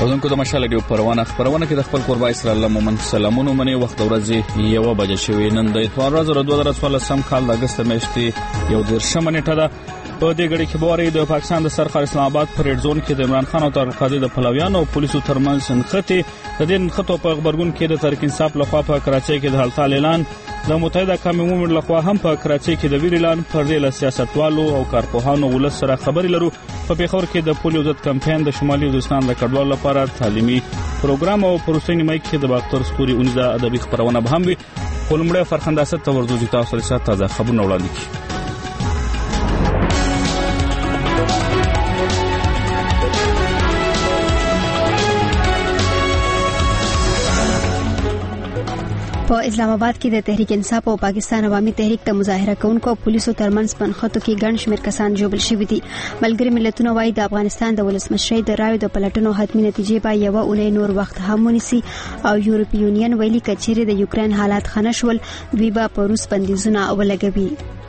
اوردونکو د مشال ډیو پروانه کې د خپل قربا اسرائیل مومن سلامونو منی وخت ورځي 1 بجې شوی نن د اتوار ورځ 2014 کال د اگست میاشتې 11 نیټه ده. په دې غړي کې بواري د پاکستان د سرخار اسلام آباد پر ریډ زون کې د عمران خان او طارق قادری د پلویانو او پولیسو ترمنځ انخته د دې انخته په خبرګون کې د تحریک انصاف لخوا په کراچۍ کې د هړتال اعلان د متحده قومي مومنټ لخوا هم په کراچۍ کې د ویر اعلان پر دې له سیاستوالو او کارپوهانو ولس سره خبري لرو. په پیښور کې د پولیو ضد کمپاین د شمالي وزیرستان د کډوالو لپاره تعلیمي پروګرام او پروسې نیمه کې د باختر سپوري 19 ادبي خبرونه به هم وي. خپلمړی فرخنداسه تورځو تاسو سره تازه خبرونه وړاندې کړي. په اسلام آباد کې د تحریک انصاف او پاکستان عوامي تحریک د مظاهره کوونکو او پولیسو ترمنځ پنخته کې ګڼ شمېر کسان جوړ شوي دي. ملګری ملتونه وايي د افغانستان د ولسمشر د رایو د پلټنو حتمي نتیجې به یو اونۍ نور وخت هم ونیسي او یورپی یونین ویلي کچېرې د یوکرين حالات خنه شول دوی به په روس بندیزونه ولګوي.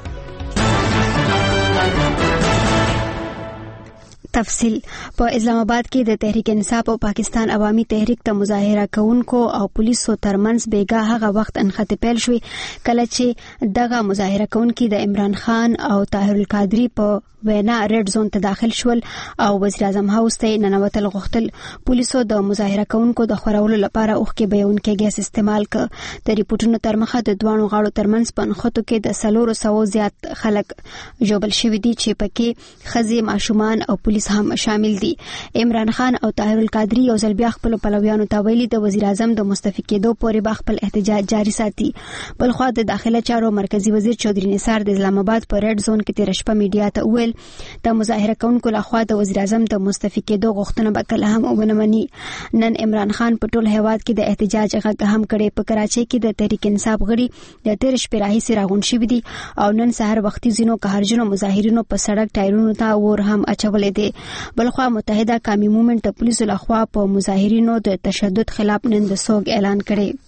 تفصیل په اسلام آباد کې د تحریک انصاف او پاکستان عوامي تحریک د مظاهره کوونکو او پولیسو ترمنځ بیګا هغه وخت انخته پیل شوې کله چې دغه مظاهره کوونکي د عمران خان او طاهر القادری په وینا ریډ زون ته داخل شول او وزیر اعظم هاوس ته ننوتل غوښتل. پولیسو د مظاهره کوونکو د خورولو لپاره اوخکې بهونکي ګیس استعمال کړ. د ریپورتونو تر مخه د دوانو غاړو ترمنځ پنخته کې د 400 زیات خلک جوړل شوي دي چې پکې ښځې ماشومان او پولیس هم شامل دي. عمران خان او طاهر القادری یو ځل بیا خپل پلویانو ته ویلي د وزیر اعظم د مستعفي کېدو پورې به خپل احتجاج جاري ساتي. بلخوا د داخله چارو مرکزی وزیر چودري نثار د اسلام آباد په ریډ زون کې تیر شپه میډیا ته وویل د مظاهره کوونکو لخوا د وزیر اعظم د مستعفي کېدو غوښتنه به کله هم ونه مني. نن عمران خان په ټول هیواد کې د احتجاج غږ هم کړي. په کراچۍ کې د تحریک انصاف غړي د تیر شپې راهیسې راغون شوي دي او نن سهار وختي ځینو قهرجنو مظاهرینو په سړک ټایرونو ته ور هم اچولې دي. بلخوا متحده قومي مومنټ د پولیسو لخوا په مظاهرینو د تشدد خلاف نن د سوګ اعلان کړي.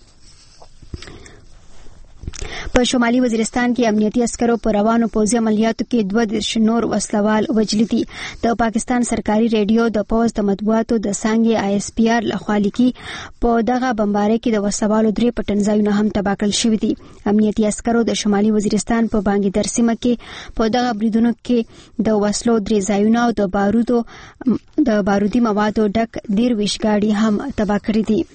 په شمالي وزیرستان کې امنیتي عسکرو په روانو پوځي عملیاتو کې 2 نور وسلوال وژل دي. د پاکستان سرکاري ریډیو د پوز د مطبوعاتو د څنګه ISPR لخوا لیکي په دغه بمبارۍ کې د وسلوالو 3 پټنځایونه هم تباه کړل شوي دي. امنیتي عسکرو د شمالي وزیرستان په بانګیدر سیمه کې په دغه بریدونو کې د وسلو 3 ځایونه او د بارودي موادو ډک 23 ګاډي هم تباه کړې دي.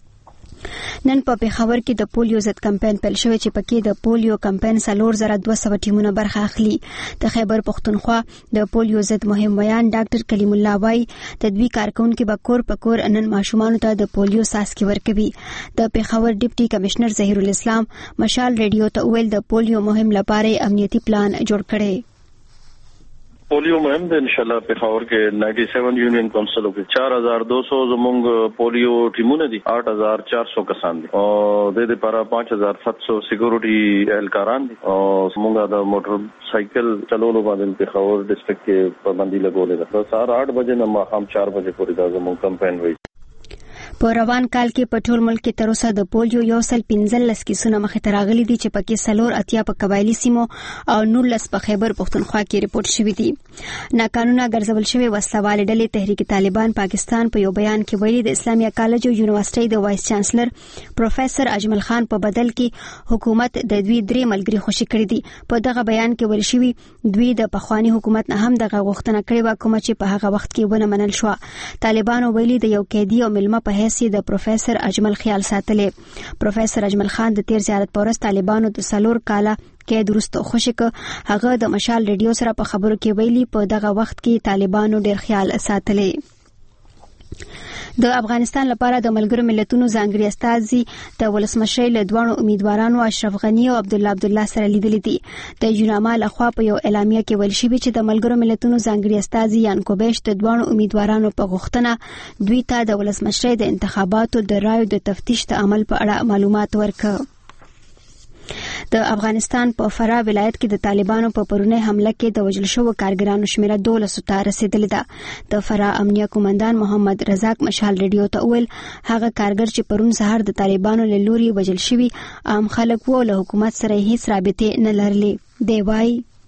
نن په پیښور کې د پولیو ضد کمپاین پیل شوی چې پکې د پولیو کمپاین 4200 ټیمونه برخه اخلي. د خیبر پختونخوا د پولیو ضد مهم ویان ډاکټر کلیم الله وای تدوی کارکونکو به کور په کور نن ماشومان ته د پولیو ساسکی ورکوي. د پیښور ډیپټي کمشنر ظهیر الاسلام مشال ریډیو ته ویل د پولیو مهم لپاره امنیتي پلان جوړ کړي. پولیو مهم ده انشاءاللہ پیښور کې 97 یونین کونسلو کې 4200 زمونږ پولیو ټیمونه دي 8400 کسان دي او د دې لپاره 5700 سکیورټي اهلکاران دي او زمونږ د موټر سایکل چلولو باندې پیښور ډیسټریکټ کې پابندي لګولې ده. سهار 8 بجې نه ماښام 4 بجې پورې دا زمونږ کمپاین وي. په روان کال کې په ټول ملک کې تر اوسه د پولیو 115 کیسونه مخې ته راغلي دي چې پکې 480 په قبایلی سیمو او 19 په خیبر پختونخوا کې ریپورت شوي دي. ناقانونه ګرځول شوی وسلوال ډلې تحریک طالبان پاکستان په یو بیان کې ویلي د اسلامي کالج او یونیورسيټي د وایس چانسلر پروفیسور اجمل خان په بدل کې حکومت د دوی 3 ملګری خوشي کړی دي. په دغه بیان کې ویل شوی دوی د پخوانی حکومت نه هم دغه غوښتنه کړې و کوم چې په هغه وخت کې ونه منل شو. طالبانو ویلي د یو قیدی او ملما په د پروفیسور اجمل خیال ساتلې. پروفیسور اجمل خان د تیر زیارت پورس طالبانو د 4 کاله کې درسته خوشی ک هغه د مشال ریډیو سره په خبرو کې ویلي په دغه وخت کې طالبانو ډیر خیال ساتلې. د افغانستان لپاره د ملګرو ملتونو ځانګړي استازي د ولسمشر له دوانو امیدوارانو اشرف غنی او عبدالله سره لیدلې دي. د یوناما لخوا په یو اعلامیه کې ویل شوی چې د ملګرو ملتونو ځانګړي استازي یانکوبیش د دوانو امیدوارانو په غوښتنه دوی ته د ولسمشر د انتخاباتو د رایو د تفتیش د عمل په اړه معلومات ورکړ. د افغانستان په فراه ولایت کې د طالبانو په پرونی حمله کې د وژل شوو کارګرانو شمیره 12 ته رسیدلې ده. د فراه امنیه قومندان محمد رزاق مشال ریډیو ته ویل هغه کارګر چې پرون سهار د طالبانو له لوري وژل شوی عام خلک وو له حکومت سره هیڅ رابطه نه لرلې. دی وایي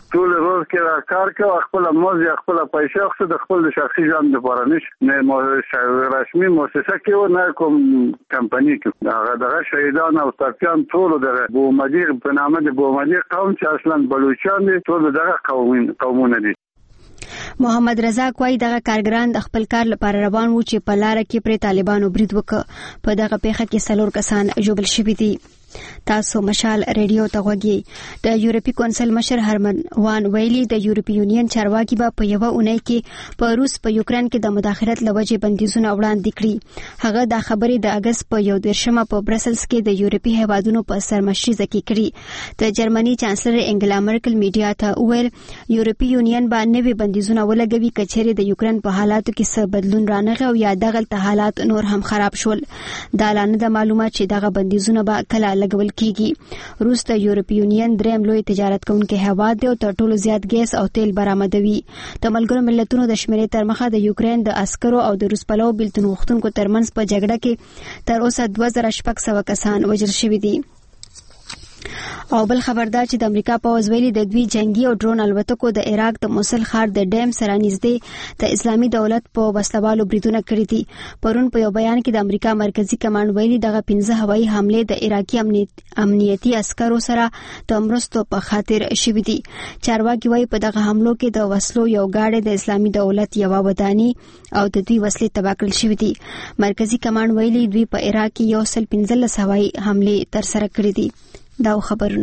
ټول روز کې کار کوي، خپل موز خپل پیسې خو د خپل شخصي ژوند لپاره نه رسمي مؤسسه کې نه کوم کمپنی کې دغه شهیدان او ترکان ټول د بومدی په نامه د بومدی قوم چې اصلا بلوچستان دي، ټول دغه قومونه دي. محمد رزاق وايي دغه کارګران د خپل کار لپاره روان وو چې په لار کې پر طالبانو برید وکړ. په دغه پیښه کې 4 کسان ژوبل شوي دي. تاسو مشال ریډیو ته غوږی. د یورپی کونسل مشر هرمن وان ویلي د یورپی یونین چارواکي به په یو اونۍ کې په روس په یوکرين کې د مداخلت لوجه بندیزونه وړاندې کړي. هغه د خبرې د اگست په 1 په برسلز کې د یورپی هیوادونو په سرمشري کې کړي. د جرمني چانسلر انګلا مرکل میډیا ته ویل یورپی یونین به نوي بندیزونه ولګوي کچېره د یوکرين په حالاتو کې څه بدلون رانغی او یا دغه حالات نور هم خراب شول. دا لانه د معلومات چې دغه بندیزونه به کله لګول کیږي. روس د یورپی یونین دریم لوی تجارت کوونکی هیواد دی او تر ټولو زیات ګیس او تیل برآمدوي. د ملګرو ملتونو د شمیرې تر مخه د یوکرين د عسکرو او د روس پلو بیلتون غوښتونکو ترمنځ په جګړه کې تر اوسه 2600 کسان وژل شوي دي. او بل خبردار چې د امریکا په وزویلي د دوی جنگي او ډرون الوتکو د عراق د موصل ښار د ډیم سره نږدې د اسلامي دولت په وسلوالو بریدونه کړي دي. پرون په یو بیان کې د امریکا مرکزی کمانډ ویلي دغه 15 هوایي حمله د عراقي امنیتي عسکرو سره د مرستو په خاطر شوې دي. چارواکي وايي په دغه حملو کې د وسلو یو گاډي د اسلامي دولت یو وداني او د دوی وسلې تباه کړل شوې دي. مرکزی کمانډ ویلي دوی په عراق کې 115 هوایي حمله تر سره کړې دي. دا خبرونه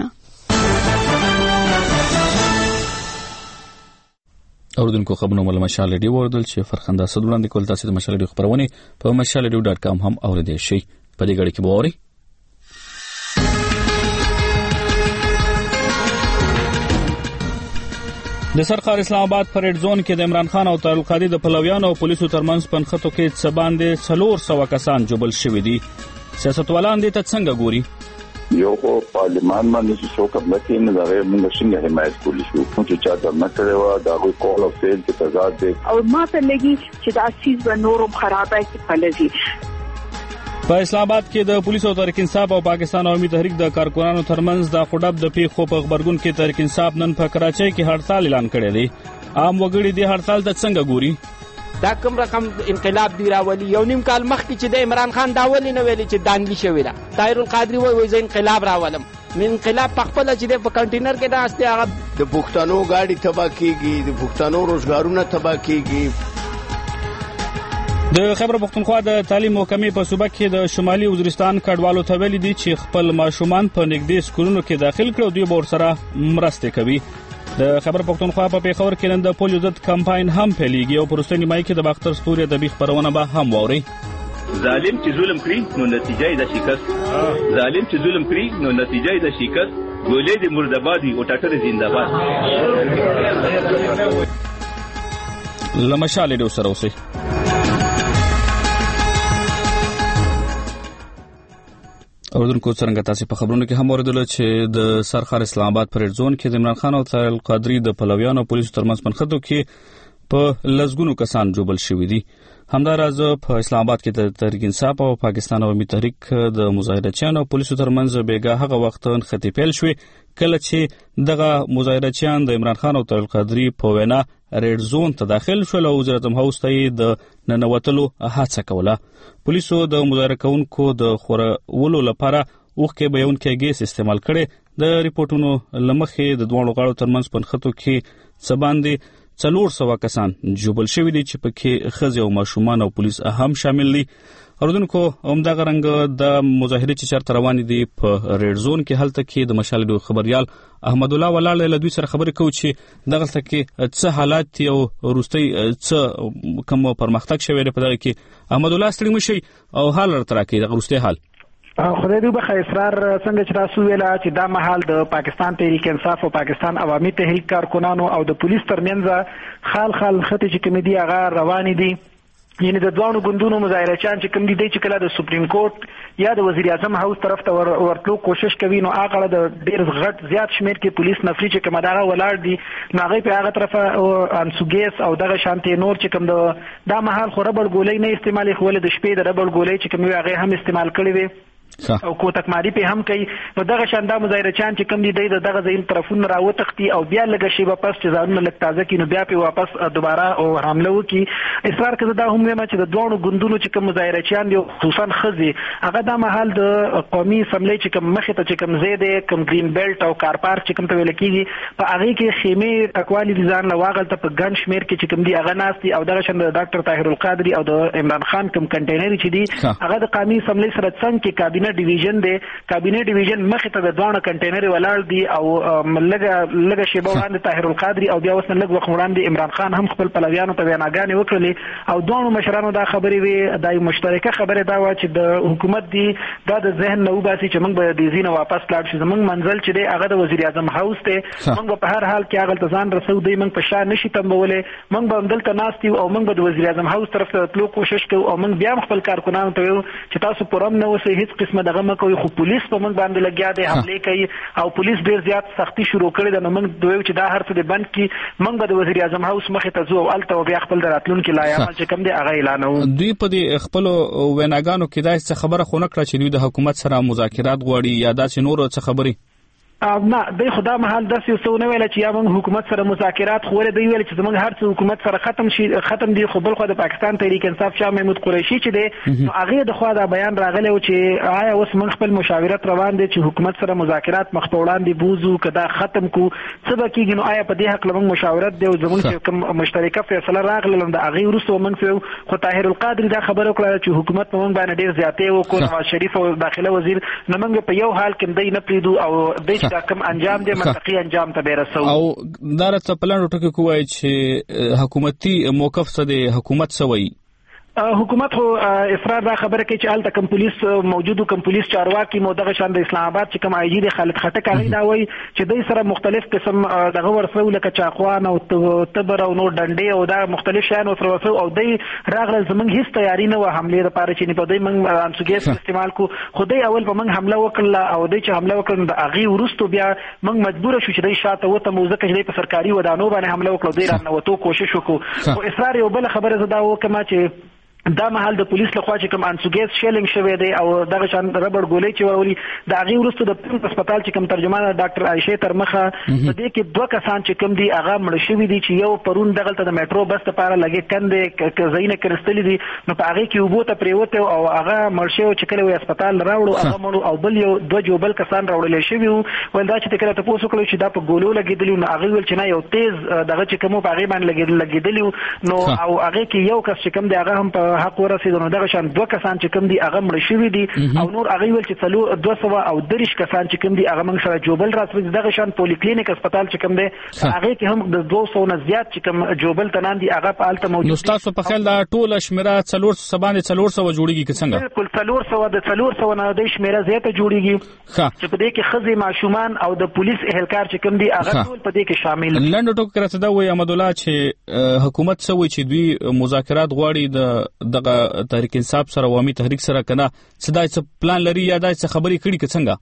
اوردونکو خبرونه مل مشال ریډیو وردل چې فرخنده صد وړاندې کول. تاسو د مشال ریډیو خبرونه په mashalradio.com هم اوریدئ شئ. په دې غړي کې بوري د سرخار اسلام آباد پریډ زون کې د عمران خان او طارق القادری د پلویانو او پولیسو ترمنځ پنخته کې څه باندې 400 کسان جوبل شوي دي. سیاستوالان دې ته څنګه ګوري؟ یو پارلیمان باندې څه کومه کې نه دغه موږ څنګه حمایت کولی شو چې چا د مکروا دا غو کول او فیل کې تضاد دي او ماته لګي چې دا چیز به نورم خرابای کې پلزي. په اسلام آباد کې د پولیسو تحریک انصاف او پاکستان عوامي تحریک د کارکونانو ترمنځ د خډب د پیښو په خبرګون کې تحریک انصاف نن په کراچۍ کې هړتال اعلان کړی دی. عام وګړي د هړتال ته څنګه ګوري؟ دا کوم رقم انقلاب دی راولي. یو نیم کال مخکې چې د عمران خان دا ولې نه ویلي چې دانګلی شوی دا طاهر القادری وایي زه انقلاب راولم. من انقلاب په خپل چې د کنټینر کې داسته هغه د پښتنو گاډي تباہ کیږي، د پښتنو روزګارونه تباہ کیږي. د خیبر پختونخوا د تعلیم محکمې په صوبه کې د شمالي وزیرستان کډوالو ته ویلي دي چې خپل ماشومان په نږدې سکولونو کې داخل کړي او دوی به ورسره مرسته کوي. د خیبر پختونخوا په پیښور کې نن د پولیو ضد کمپاین هم پیلېږي او پرستنی مای کې د باختر ستوري ادبي خبرونه به هم ووري. ظالم چې ظلم کړی نو نتیجه یې د شکست، ظالم چې ظلم کړی نو نتیجه یې د شکست. ګولې د مردابادي او ټټر زنده‌باد. لمشال ډو سره اوسئ. اوردونکو څنګه تاسو په خبرونو کې هم اوریدل چې د سرخار اسلام آباد پریډ زون کې د عمران خان او طارق القادری د پلویانو او پولیسو ترمنځ پنخته کې په لزګونو کسان جوبل شوي دي. همداراز په اسلام آباد کې د تحریک انصاف او پاکستان عوامي تحریک د مظاهرچیانو او پولیسو ترمنځ بیګا هغه وخت ختی پیل شوې کله چې دغه مظاهرچیان د عمران خان او طارق القادری په وینا ریډ زون ته داخل شول او وزارت هاوس ته د ننوتلو هڅه کوله. پولیسو د مظاهره کوونکو د خورولو لپاره اوخکې بیونکې ګیس استعمال کړي. د ریپورتونو لمخې د دوه غاړو ترمنځ پنخته کې څه باندې 400 کسان جوبل شوي دي چې پکې ښځې او ماشومان او پولیس هم شامل دي. اوردونکو همدغه رنګ د مظاهرې چې چرته روان دي په ریډ زون کې هلته کې د مشال ډو خبريال احمد الله ولاړ له دوی سره خبرې کوي چې دغه کې څه حالات او روستي څه کوم پرمختګ شوی دی په دغه کې. احمد الله ستړي مشي او حال راته راکړي د روستي حال. خدای دې بخیر. اسرار څنګه چې تاسو ویلا چې دا مهال د پاکستان تحریک انصاف او پاکستان عوامي تحریک کارکونانو او د پولیس ترمنځ خال خطي چې کوم دي هغه روان دي. یعنی د دوانو ګوندونو مظاهرچیان چې کوم دي چې کله د سپریم کورټ یا د وزیر اعظم هاوس طرف ته ورتلو کوشش کوي نو هغه د ډیر غټ زیات شمیر کې پولیس نفري چې کومه دغه ولاړ دي نو هغه په هغه طرف انسوګیس او دغه شانتي نور چې کوم دا محل خو ربړ ګولۍ نه استعمالي خو ول د شپې د ربړ ګولۍ چې کوم هغه هم استعمال کړي وي او کوتکماری په هم کوي. نو دغه شاندا مظاهره چان چې کم دي دغه ځین طرفونه راوتختی او بیا لږه شی واپس چې ځانونه لږ تازه کینو بیا په واپس دوباره او حمله وکي. اصرار کوي دا هم ما چې د دوه ګوندونو چې کوم مظاهره چان دي خصوصا خزي هغه د محل د قومي اسمبلی چې کوم مخه ته چې کوم زیاده کوم گرین بیلټ او کار پارک چې کوم ته ویل کیږي په هغه کې خیمه تکوالی دي ځان لواغل ته په ګن شمیر کې چې کوم دي هغه ناستي او دغه شند ډاکټر طاهر القادری او د عمران خان کوم کنټینر چې دي هغه د قومي اسمبلی سره څنګه کې کابینه ډیویژن دی. کابینه ډیویژن مخه ته د دوه کنټینر ولاړ دي او لږه شیبه وړاندې طاهر القادری او بیا وسن لږ وخت وړاندې عمران خان هم خپل پلویانو ته ویناګانې وکړلې او دوه مشرانو دا خبرې وي د مشترکه خبره دا و چې د حکومت دی دا د ذهن نو باسي چې موږ به د زینه واپس لاړ شو. زموږ منزل چې دی هغه د وزیر اعظم هاوس ته موږ په هر حال کې هغه تزان رسو دی موږ په شان نشي تمبولې موږ به دلته ناستي او موږ به د وزیر اعظم هاوس طرف ته تلو کوشش کوو او موږ بیا خپل کارکونانو ته ویو چې تاسو پرم نه وسه هیڅ قسمه دغه مکوې خو پولیس په موږ باندې لګیا دي حمله کوي او پولیس ډیر زیات سختي شروع کړې ده. نو موږ دوی چې دا هر څه بند کی موږ به د وزیر اعظم هاوس مخه ته ځو او الته بیا خپل راتلونکو لایحه چې کوم دی هغه اعلانو. دوی په دې خپل ویناګانو کې دا څه خبره خونه کړه چې دوی د حکومت سره مذاکرات غواړي یا داسې نور څه خبري نه د خدا محل داسې څه نه ویل چې یا موږ حکومت سره مذاکرات خوره دی ویل چې موږ هر څه حکومت سره ختم دي. خو بل خو د پاکستان تحریک انصاف شاه محمود قریشي چې دی هغه د خوا دا بیان راغلی او چې آیا اوس موږ خپل مشاورت روان دي چې حکومت سره مذاکرات مخ په وړاندې بوزو کدا ختم کو څه به کیږي. نو آیا په دې حق لمن مشاورت دی او زموږ کوم مشترکه فیصله راغله د هغه ورسره موږ خو طاهر القادری دا خبره وکړه چې حکومت په موږ باندې ډیر زیاتې وکړ. نواز شریف او داخله وزیر نو موږ په یو حال کې دی نه پریدو او د دا کوم انجام دی منطقي انجام ته بیرسو او دا رڅ پلان ټکو کوی چې حکومتي موقف څه دی حکومت سوي حکومت خو اصرار دا خبره کوي چې الته کوم پولیس موجودو کوم پولیس چارواکي مودغه شان د اسلام آباد چې کوم آی جی د خالد خټک هغه دا وایي چې دوی سره مختلف قسم دغه ورسو لکه چاقوان او تبر او نور ډنډې او دا مختلف شان ورسو او دوی راغله زمونږ هیڅ تیاری نه و حمله لپاره چې په دوی موږ انسوګیس استعمال کو خدای اول په موږ حمله وکړه او دوی چې حمله وکړه د اغي ورستو بیا موږ مجبور شو چې دوی شاته وته موزه کې په سرکاري ودانو باندې حمله وکړه دوی رانه وته کوشش وکړو او اصرار یو بل خبره زدا وکما چې دا محل د پولیس لخوا چې کوم انسوګیس شیلینګ شوی دی او دغه شان ربړ ګولې چې ورولي د هغه ورستو د هسپتال چې کوم ترجمان ډاکټر عائشه ترمخه په دې کې دوه کسان چې کوم دي هغه مړ شوی دي چې یو پرون دغه ته د میټرو بس لپاره لګي کندې زینه کرستلې دي نو په هغه کې وبو ته پریوته او هغه مړ شوی چې کله وي هسپتال راوړو هغه مړ او بل یو دوه جوبل کسان راوړل شوی ول دا چې کله تاسو کړو چې دا په ګولو لګیدلی نو هغه ول چې نه یو تیز دغه چې کوم په هغه باندې لګیدلی نو او هغه کې یو کس چې کوم دی هغه هم په حق ورسېدنه دغه شان دوه کسان چې کوم دي هغه مړ شوی دي او نور هغه ول چې 200 او 30 کسان چې کوم دي هغه موږ سره جوبل راسوي دغه شان پولیکلینیک هسپتال چې کوم دی هغه کې هم د 200 نه زیات چې کوم جوبل تنان دي هغه په حالت موجود. نو تاسو په خیال دا ټول شمیره 400 باندې 400 جوړیږي که څنګه؟ بالکل 400 نه د شمیره زیاته جوړیږي چې په دې کې خزي ماشومان او د پولیس اهلکار چې کوم دي هغه ټول په دې کې شامل دي. لنډ ټکو کرته دا وایي احمد الله چې حکومت سوي چې دوی مذاکرات غواړي دغه تحریک انصاف سره عوامي تحریک سره کنه صداي څه پلان لري یا دای څه خبري کړي که څنګه؟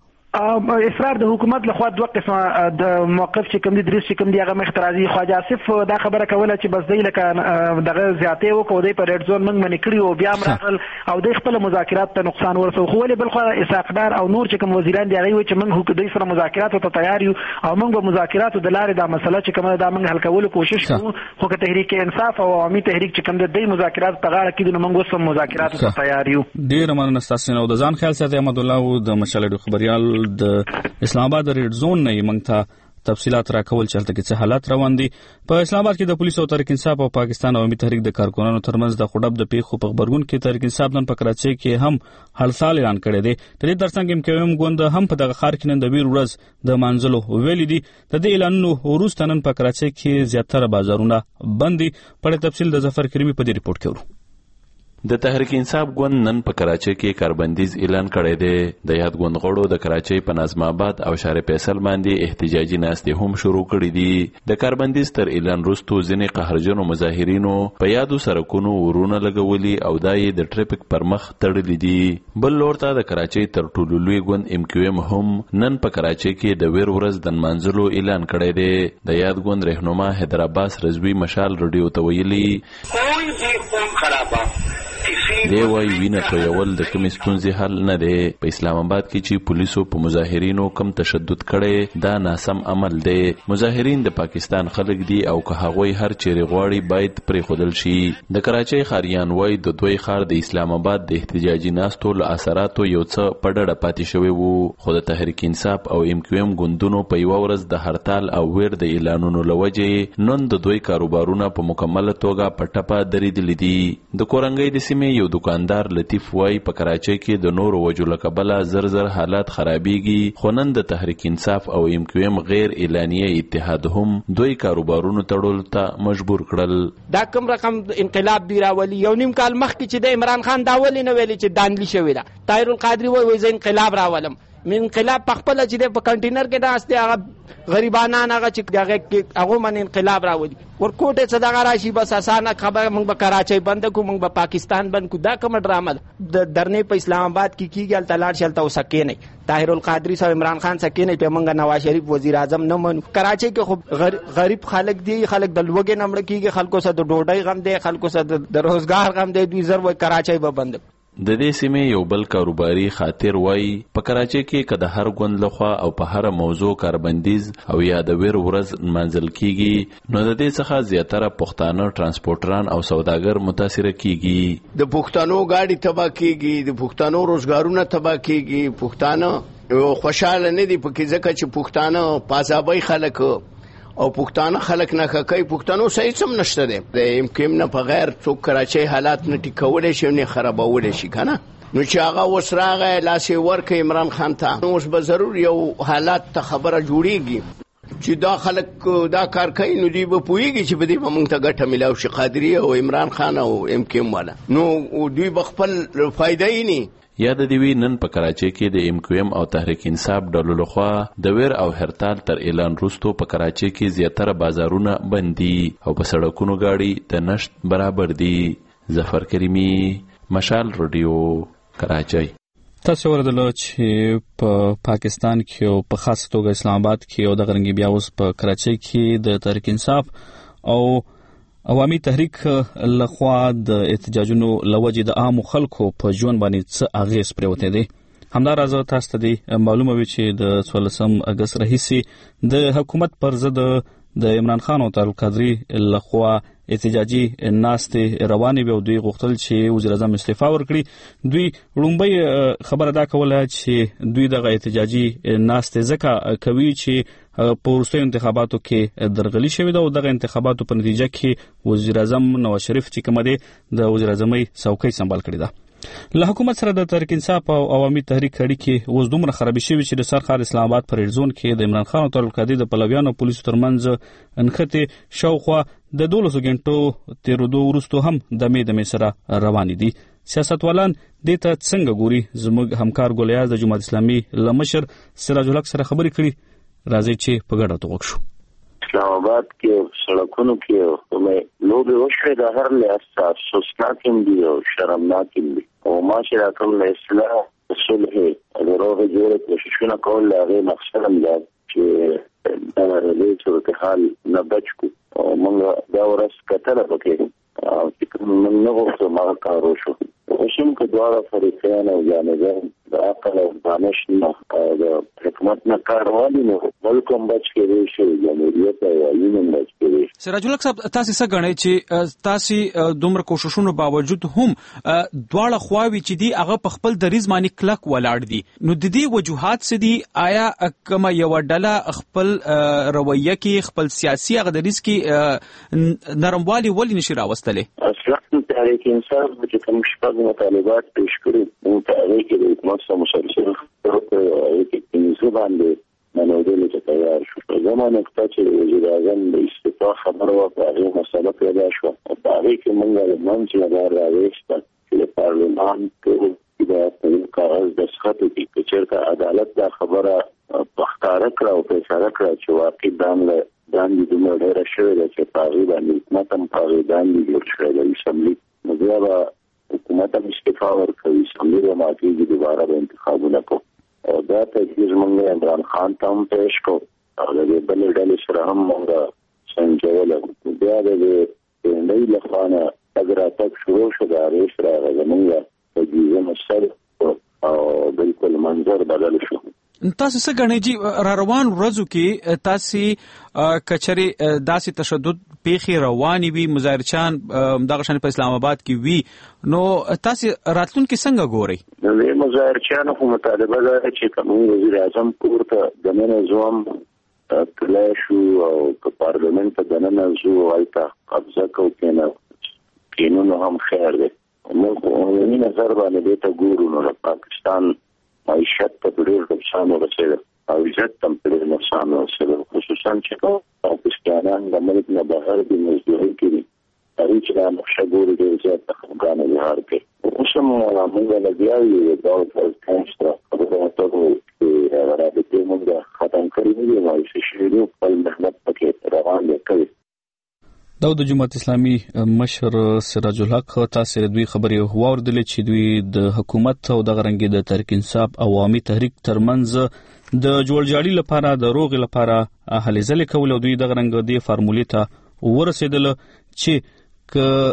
اصرار د حکومت لخوا دوه قسمه د موقف چې کوم دي درس چې کوم دی هغه مخترازي خواجه آصف دا خبره کوله چې بس دی لکه دغه زیاتې وکړو دی په ریډ زون موږ منې کړی او بیا راغل او د خپل مذاکرات ته نقصان ورسو خو ولې بل خو اسحاقدار او نور چې کوم وزیران دی هغه وایي چې موږ دوی سره مذاکرات ته تیار یو او موږ به مذاکرات د لارې دا مسله چې کومه دا موږ حل کولو کوشش کوو خو که تحریک انصاف او عوامي تحریک چې کوم دی مذاکرات په غاړه کې نو موږ اوس مذاکرات ته تیار یو. ډیر مننه تاسو نو د ځان خیال ساتي احمد الله او د مشالډو خبريال د اسلام آباد ریډ زون نه موږ ته تفصيلات راکول چلته کې څه حالات روان دي. په اسلام آباد کې د پولیسو او تحریک انصاف او پاکستان عوامي تحریک د کارکونانو ترمنځ د خډب د پیښو په خبرګون کې تحریک انصاف نن په کراچۍ کې هم حلسال اعلان کړی دی. د دې ترڅنګ MKM ګوند هم په دغه ښار کې نن د ویر ورځ د منځلو ویلي دي. د دې اعلانونو وروسته نن په کراچۍ کې زیاتره بازارونه بند دي. په تفصیل د ظفر کریمی په دې ریپورت کې ورو. د تحریک انصاف ګوند نن په کراچۍ کې کاربندیز اعلان کړی دی. د یاد ګوند غړو د کراچۍ په نظم آباد او شهر فیصل باندې احتجاجي ناستې هم شروع کړې دي. د کاربندیز تر اعلان وروسته ځینې قهرجنو مظاهرینو په یادو سړکونو ورونه لګولي او دا یې د ټریفیک پر مخ تړلي دي. بل لور ته د کراچۍ تر ټولو لوی ګوند MKM هم نن په کراچۍ کې د ویر ورځ د منځلو اعلان کړی دی. د یاد ګوند رهنما حیدرآباد رضوی مشال رادیو ته ویلي کوئی بھی قوم خرابہ کسی دی وايي وینه تویول د کومې ستونزې حل نه دی. په اسلام آباد کې چې پولیسو په مظاهرینو کم تشدد کړي دا ناسم عمل دی. مظاهرین د پاکستان خلک دي او که هغوی هر چیرې غواړي باید پرېښودل شي. د کراچۍ ښاریان وايي د دوی ښار د اسلام آباد د احتجاجي ناستو له اثراتو یو څه په ډډه پاتې شوی وو، خو د تحریک انصاف او MQM ګوندونو په یوه ورځ د هړتال او ویر د اعلانونو له وجې نن د دوی کاروبارونه په مکمله توګه په ټپه درېدلي دي. د کورنګۍ د سیمې یو دکاندار لطیف وايي په کراچۍ کې د نورو وجو له کبله زر زر حالات خرابېږي، خو نن د تحریک انصاف او MQM غیر اعلانیه اتحاد هم دوی کاروبارونو تړلو ته مجبور کړل. دا کوم رقم انقلاب دی راولي. یو نیم کال مخکې چې د عمران خان دا ولې نه ویلي چې دانلي شوې ده. طاهر القادري وایي زه انقلاب راولم. من انقلاب پخپله چې په کنټینر کې ناست دی هغه غریبانان هغه چې هغه من انقلاب راولي. ورکوټه څه دغه راشي بس اسانه خبره موږ به کراچۍ بند کو، موږ به پاکستان بند کو. دا کومه ډرامه ده د درنې په اسلام آباد کې کیږي. هلته لاړ شي هلته وسکې نه طاهر القادري صاحب عمران خان سکې نه په موږ نواز شریف وزیر اعظم نه منو. کراچۍ کې خو غریب خلک دي، خلک د لوږې نه مړه کیږي، خلکو سره د ډوډۍ غم دی، خلکو سره د روزګار غم دی. دوی زر وایي کراچۍ به بند. د دې سیمې یو بل کاروباري خاطر وايي په کراچۍ کې که د هر ګوند لخوا او په هر موضوع کاربندیز او یا د ویر ورځ منځل کیږي نو د دې څخه زیاتره پښتانه ترانسپورټران او سوداګر متاثر کیږي. د پښتنو گاډي تباہ کیږي، د پښتنو روزګارونه تباہ کیږي. پښتانه خوشاله نه دي پکې ځکه چې پښتانه پازابای خلک او پښتانه خلک نه کوي. پښتنو صحیح سم نشته دي. د MQM نه په غیر څوک کراچۍ حالات نه ټیکولای شي نه خرابولای شي کنه. نو چې هغه اوس راغی لاسې ورکړي عمران خان ته، نو اوس به ضرور یو حالات ته خبره جوړیږي چې دا خلک دا کار کوي. نو دوی به پوهیږي چې په دې به موږ ته ګټه میلاو شي، قادري او عمران خان او MQM والا. نو دوی به خپل فایده یې نه. یاد دی وی نن په کراچۍ کې د MQM او تحریک انصاف ډلو لخوا د ویر او هرتال تر اعلان وروسته په کراچۍ کې زیاتره بازارونه بند دي او په سړکونو گاډي د نشت برابر دي. ظفر کریمی، مشال رادیو، کراچۍ. تاسو ورته چې په پاکستان کې او په خاص توګه اسلام آباد کې او د غرنګي بیا اوس په کراچۍ کې د تحریک انصاف او عوامي تحریک لخوا د احتجاجونو لوجې د عام خلکو په ژوند باندې څه اغیز پرېوتی دی. همداراز تاسو ته دی معلومه وي چې د 14 اگست راهیسې د حکومت پر ضد د عمران خان او طاهر القادري لخوا احتجاجي ناستې روانې وي او دوی غوښتل چې وزیر اعظم استعفا ورکړي. دوی لومړی خبره دا کوله چې دوی دغه احتجاجي ناستې ځکه کوي چې په وروستیو انتخاباتو کې درغلي شوې ده او دغه انتخاباتو په نتیجه کې وزیر اعظم نواز شریف چې کومه دی د وزیر اعظمۍ څوکۍ سمبال کړې ده. له حکومت سره د تحریک انصاف او عوامي تحریک اړیکې اوس دومره خرابې شوي چې د سرخار اسلام آباد په ریډ زون کې د عمران خان او طاهر القادري د پلویانو او پولیسو ترمنځ انخته شاوخوا د 12 غنټو تیرېدو وروسته هم دمې سره روانې دي. سیاستوالان دې ته څنګه ګوري؟ زموږ همکار ګولیاز د جماعت اسلامي له مشر سراج الحق سره خبرې کړي. راځي چې په ګډه توغ شو. اسلام آباد کې سړکونو کې کومه لوبه وشوه د هر لحاظ افسوسناک دي او شرمناک دي او ماشي راکم له اصلاح صلح د روغ جوړه کوششونه کول هغه مقصد هم ده چې دا ورته چې حال نه بچو او موږ دا ورس کتل پکې او چې موږ نه غوښتو ما کارو شو وشم که دواړه فریقین او جانبین د عقل او دانش نه د حکومت نه کار والی نو ملک هم بچ کېدی شي، جمهوریت او آیین هم بچ کېدی شي. سراج الحق صاحب تاسو څه ګڼئ چې تاسو دومره کوششونو باوجود هم دواړه خواوې چې دي هغه په خپل دریځ باندې کلک ولاړ دي، نو د دې وجوهات څه دي؟ آیا کومه یو ډله خپل رویه کې خپل سیاسي هغه دریځ کې نرموالي ولې نشي راوستلی؟ اصلا تحریک انصاف چې کوم شپږ مطالبات پیش کړي نو هغه کې د حکومت سره مسلسل خبرې کې باندې منودل ته تیار شو. زموږ نقطه چې وزیر اعظم د استعفا خبر ورکړ هغه مسله پیدا شو او هغه کې موږ له منځ نه راوېستل چې پارلمان کې د کاغذ دستخط کې چې عدالت دا خبره پختاره کړه او فیصله کړه چې واقعي باندې دومره ډېره شوې ده چې په هغې باندې حکومت هم په هغې باندې جوړ شوی د اسمبلي نو بیا به حکومت هم استعفا ورکوي، اسمبلي به ماتېږي، دوباره به انتخابونه کوو او دا تجویز موږ عمران خان ته هم پیش کوو او د دې بلې ډلې سره هم موږ سنجوله. بیا د پنډۍ له خوا نه اگر اتاک شروع شو د اړیش راغی زمونږ په دې مسله او بالکل منظر بدل شو. تاسو څه غنئ چې را روان ورځو کې تاسو کچري داسې تشدد پیخي رواني وي مظاهرچان دغه شان په اسلام آباد کې وي نو تاسو راتلونکي څنګه ګورئ؟ د مظاهرچانو په مطالبه ده چې کوم وزیر اعظم کوړه د نن زوم تلای شو او په پارلیمنت ته د نن زو الته قبضه کوي کینو هم خیر ده. موږ نه نظر باندې ته ګورو نو پاکستان معیشت ته ډېر نقصان ورسېد او عزت هم ډېر نقصان ورسېد خصوصا چې پاکستانیان د ملک نه بهر د مزدوري کوي هغه چې د مخشګور ډېر زیات خپګان اظهار کوي. اوس هم موږ لګیاو دا په کانسټرا خبره ته راځي موږ ختم کړی دی او شیرو په محنت پکې روان دي. دا د جماعت اسلامي مشر سراج الحق تاسو دوی خبرې واوردلې چې دوی د حکومت او د غرنګي د تحریک انصاف عوامي تحریک ترمنځ د جوړجاړي لپاره د روغ لپاره هلې ځلې کول او دوی د غرنګ د فارمولې ته ورسېدل چې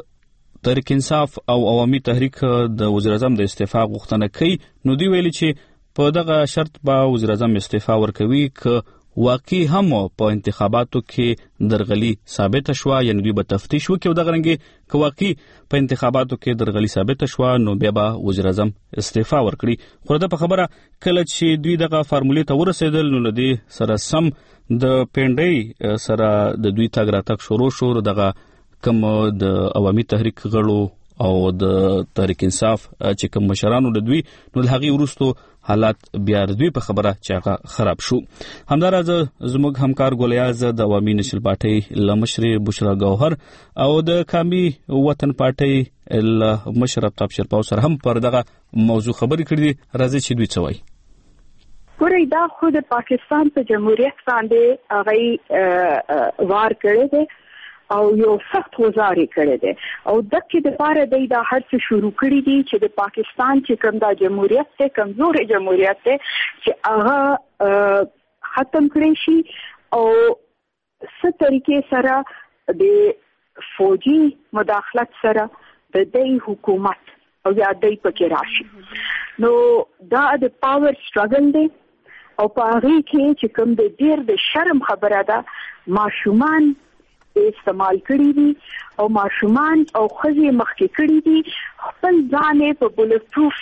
ک تحریک انصاف او عوامي تحریک د وزیر اعظم د استعفا غوښتنه کوي نو دوی ویلي چې په دغه شرط به وزیر اعظم استعفا ورکوي ک واقعي هم په انتخاباتو کې درغلي ثابت شوه یعنی دوی به تفتیش وکړي او دغه رنګه که واقعي په انتخاباتو کې درغلي ثابت شوه نو بیا به وزیر اعظم استعفا ورکړي. خو دا په خبره کله چې دوی دغه فارمولې ته ورسېدل نو له دې سره سم د پینډۍ سره د دوی تګ راتګ شروع شو. دغه کوم د عوامي تحریک غړو او د تحریک انصاف چې کوم مشرانو د دوی نو د هغې وروستو حالات بیا دوی په خبره چې هغه خراب شو. همداراز زموږ همکار ګولیاز د عوامي نشل پارټۍ لمشر بشرا گوهر او د کامی وطن پارټۍ لمشر ابتاب شرپاو سره هم پر دغه موضوع خبرې کړې دي. راځي چې دوی څه وایي. ګورئ دا خو د پاکستان په جمهوریت باندې هغه وار کړی دی او یو سخت وزار کړی دی او دغه د لپاره د هر څه شروع کړی دي چې د پاکستان چې کوم د جمهوریت ته کمزوري جمهوریت ته چې هغه ختم کړی شي او څه طریقې سره د فوجي مداخلت سره د دې حکومت او یا د پکې راشي نو دا د پاور سټرګل دی او په هغه کې چې کوم د ډیر د شرم خبره ده ماشومان استعمال کړی دي او ماشومان او خزي مخکې کړی دي خپل ځان په بولټ پروف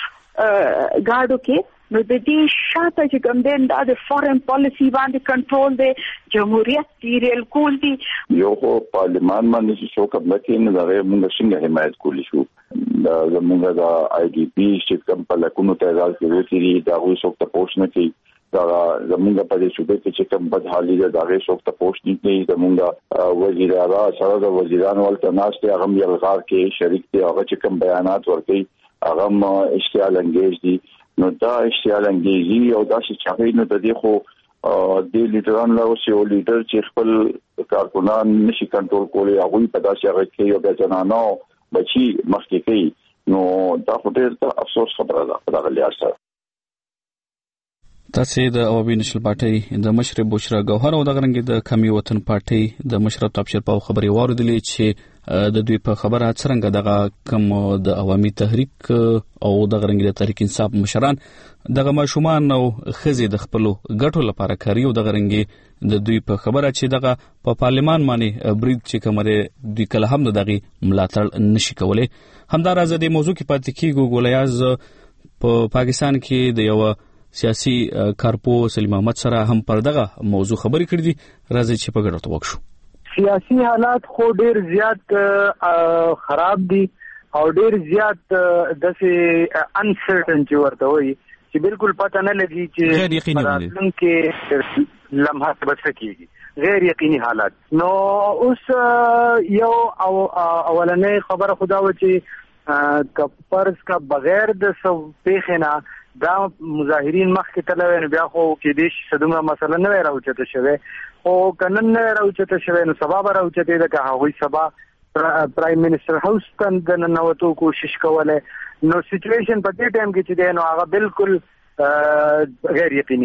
ګاډو کې نو د دې شاته چې کوم د فورن پالیسی باندې کنټرول دی جمهوریت دی ریل کول دي یو پارلیمان باندې چې څوک مکه نه دغه موږ څنګه حمایت کولی شو دا زموږ د آی ډي پی چې کوم په لکونو تعداد کې وتی دا وې څوک ته پوښتنه کوي دا زمونږ په دې صوبې کې چې کوم بدحالي ده دا غي څوک ته پوښتنه کوي زمونږ وزیر اعظم سره د وزیرانو ولته ناشته هغه یو غار کې شریک دي هغه چې کوم بیانات ورکړي هغه اشتعال انګیز دي نو دا اشتعال انګیزي او دا چې چاوي نو د دې خو د لیډران له اوسه یو لیډر چې خپل کارکونان نشي کنټرول کولی هغه په داسې هغه کې یو د جنانو بچي مخکې کوي نو دا خو ډېر افسوس خبره ده دا غلیاس تاسو د عوامي نشل پارټۍ د مشر بشرا گوهر او د غرنګ د کمی وطن پارټۍ د مشر ابتاب شرپاو خبري واردلې چې د دوی په خبره څنګه دغه کم د عوامي تحریک او د غرنګ د تحریک انصاف مشران دغه ماشومان او خزي د خپل ګټو لپاره کوي او د غرنګ د دوی په خبره چې دغه په پارلیمان باندې برید چې کومره دوی کله هم دغه ملاتړ نشي کولای. همداراز د موضوع کې پاتې کیږي ګولیاز په پاکستان کې د یو سیاسي کارپو سلیم احمد سره هم پر دغه موضوع خبرې کړې دي. راځي چې په ګډه وکړو. سیاسي حالات خو ډیر زیات خراب دي او ډیر زیات داسې انسرټنټي ورته وي چې بالکل پته نه لګي چې غیر یقیني دي کې لمحه څه کیږي غیر یقیني حالات. نو اوس یو اولنې خبره خدا و چې کپرز کا بغیر د پیښینا دا مظاهرین مخکې تلوي بیا خو کې دیش صدومره مسله نه راوچته شوه او کنن نه راوچته شوه نو سبب راوچته ده که هغه سبا پرایم منسٹر هاوس ته د نووتو کوشش کوله نو سچويشن په دې ټایم کې چې دی نو هغه بالکل غیر یقیني ده.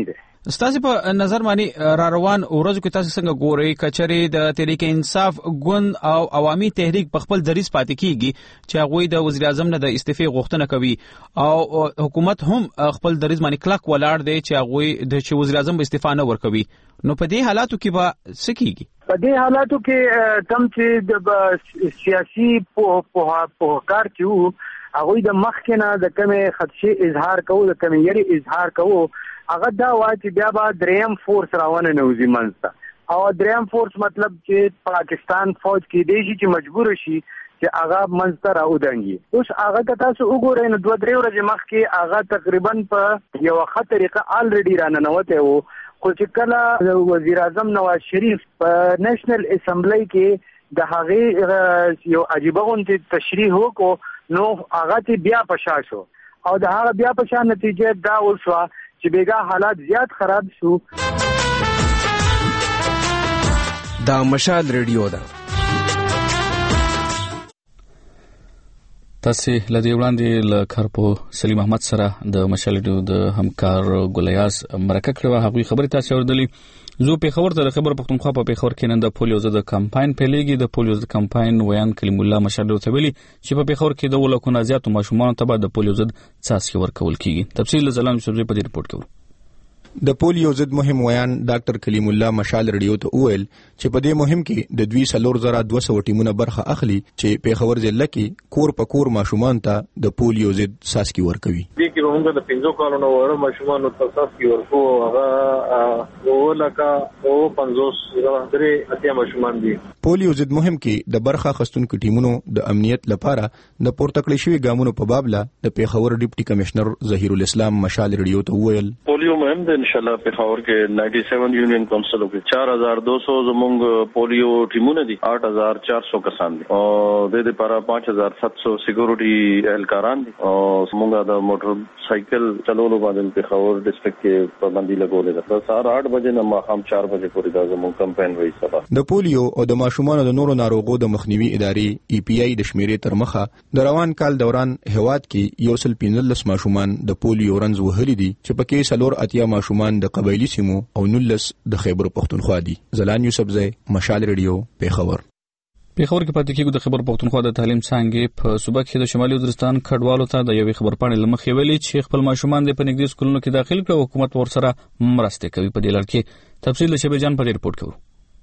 ستاسو په نظر باندې را روان ورځو کې تاسو څنګه ګورئ کچري د تحریک انصاف ګوند او عوامي تحریک په خپل دریځ پاتې کیږي چې هغه د وزیر اعظم نه د استعفا غوښتنه کوي او حکومت هم خپل دریځ باندې کلک ولاړ دی چې هغه د وزیر اعظم استعفا نه ورکوي نو په دې حالاتو کې به سکیږي په دې حالاتو کې کم چې د سیاسي پوهکار چې هغه د مخکنه د کمې خدشي اظهار کوو د کمې یری اظهار کوو هغه دا وایي چې بیا به دریم فورس راونه نوځي منځ او دریم فورس مطلب چې پاکستان فوج کې دی چې مجبور شي چې هغه منځ ته راودانګي اوس هغه ته تاسو وګورئ نو 2-3 ورځې مخکې هغه تقریبا په یو ښه طریقه الریډي راننوته وو خو چې کله وزیر اعظم نواز شریف په نېشنل اسمبلی کې د هغه یو عجیبه غونډه تشریح وکړو نو هغه بیا پشا شو او د هغه بیا پشا نتیجه دا وشو چې بیګا حالات زیات خراب شو دا مشال ریډیو ده تاسو لدی وړاندې له کارپو سلیم احمد سره د مشال ریډیو د همکار ګلیاس مرکه کړو هغه خبري تاسو اوردلې زه په خبر ته خبر پختونخوا په خبر کې نن د پولیو ضد کمپاین پیلېږي د پولیو ضد کمپاین ویان کلیم الله مشال ریډیو ته ویلي چې په خبر کې د ولکو نازیات ماشومان ته د پولیو ضد څاڅکي ورکول کیږي تفصیل زلام سبزی په دې رپورت کې د پولیو ضد مهم ویان ډاکټر کلیم الله مشال ریډیو ته وویل چې په دې مهم کې د 2,200 ټیمونه برخه اخلي چې په خبر ضلع کې کور په کور ماشومان ته د پولیو ضد څاڅکي ورکوي دې کې موږ د 5 کالونو وړو ماشومان ته څاڅکي ورکو هغه ولکه او 500 اتیا ماشومان دي پولیو ضد مهم کې د برخه خستونکو ټیمونو د امنیت لپاره د پورته کړی شوی ګامونو په بابله د پیښور ډیپټي کمشنر ظهیر الاسلام مشال ریډیو ته وویل پولیو مهم د انشاءالله پیښور کې 97 یونین کونسلو کې 4200 زموږ پولیو ټیمونه دي 8400 کسان دي او د دې لپاره 5700 سکیورټي اهلکاران دي او موږ د موټر سایکل چلولو باندې پیښور ډسټرکټ کې پابندي لګولې ده سهار 8 بجې نه ماښام 4 بجې پورې دا زموږ کمپاین وایي سبا د پولیو او د ماشومانو د نورو ناروغو د مخنیوي ادارې ای پی آی د شمیرې تر مخه د روان کال دوران هواد کې 115 ماشومان د پولیو رنځ وهلي دي چې پکې سلور اتیا ماشومان د قبایلی سیمو او 19 د خیبر پختونخوا دي زلان یوسفزئی مشال ریډیو پیښور پیښور کې پاتې کېږي د خبر پختونخوا د تعلیم څنګه په صوبه کې د شمالي وزیرستان کډوالو ته د یوې خبرپاڼې لمخې ویلي چې خپل ماشومان د پنځګدي سکولونو کې داخل کړي حکومت ورسره مرسته کوي په دې لړ کې تفصیل شبه جان په ریپورت کوي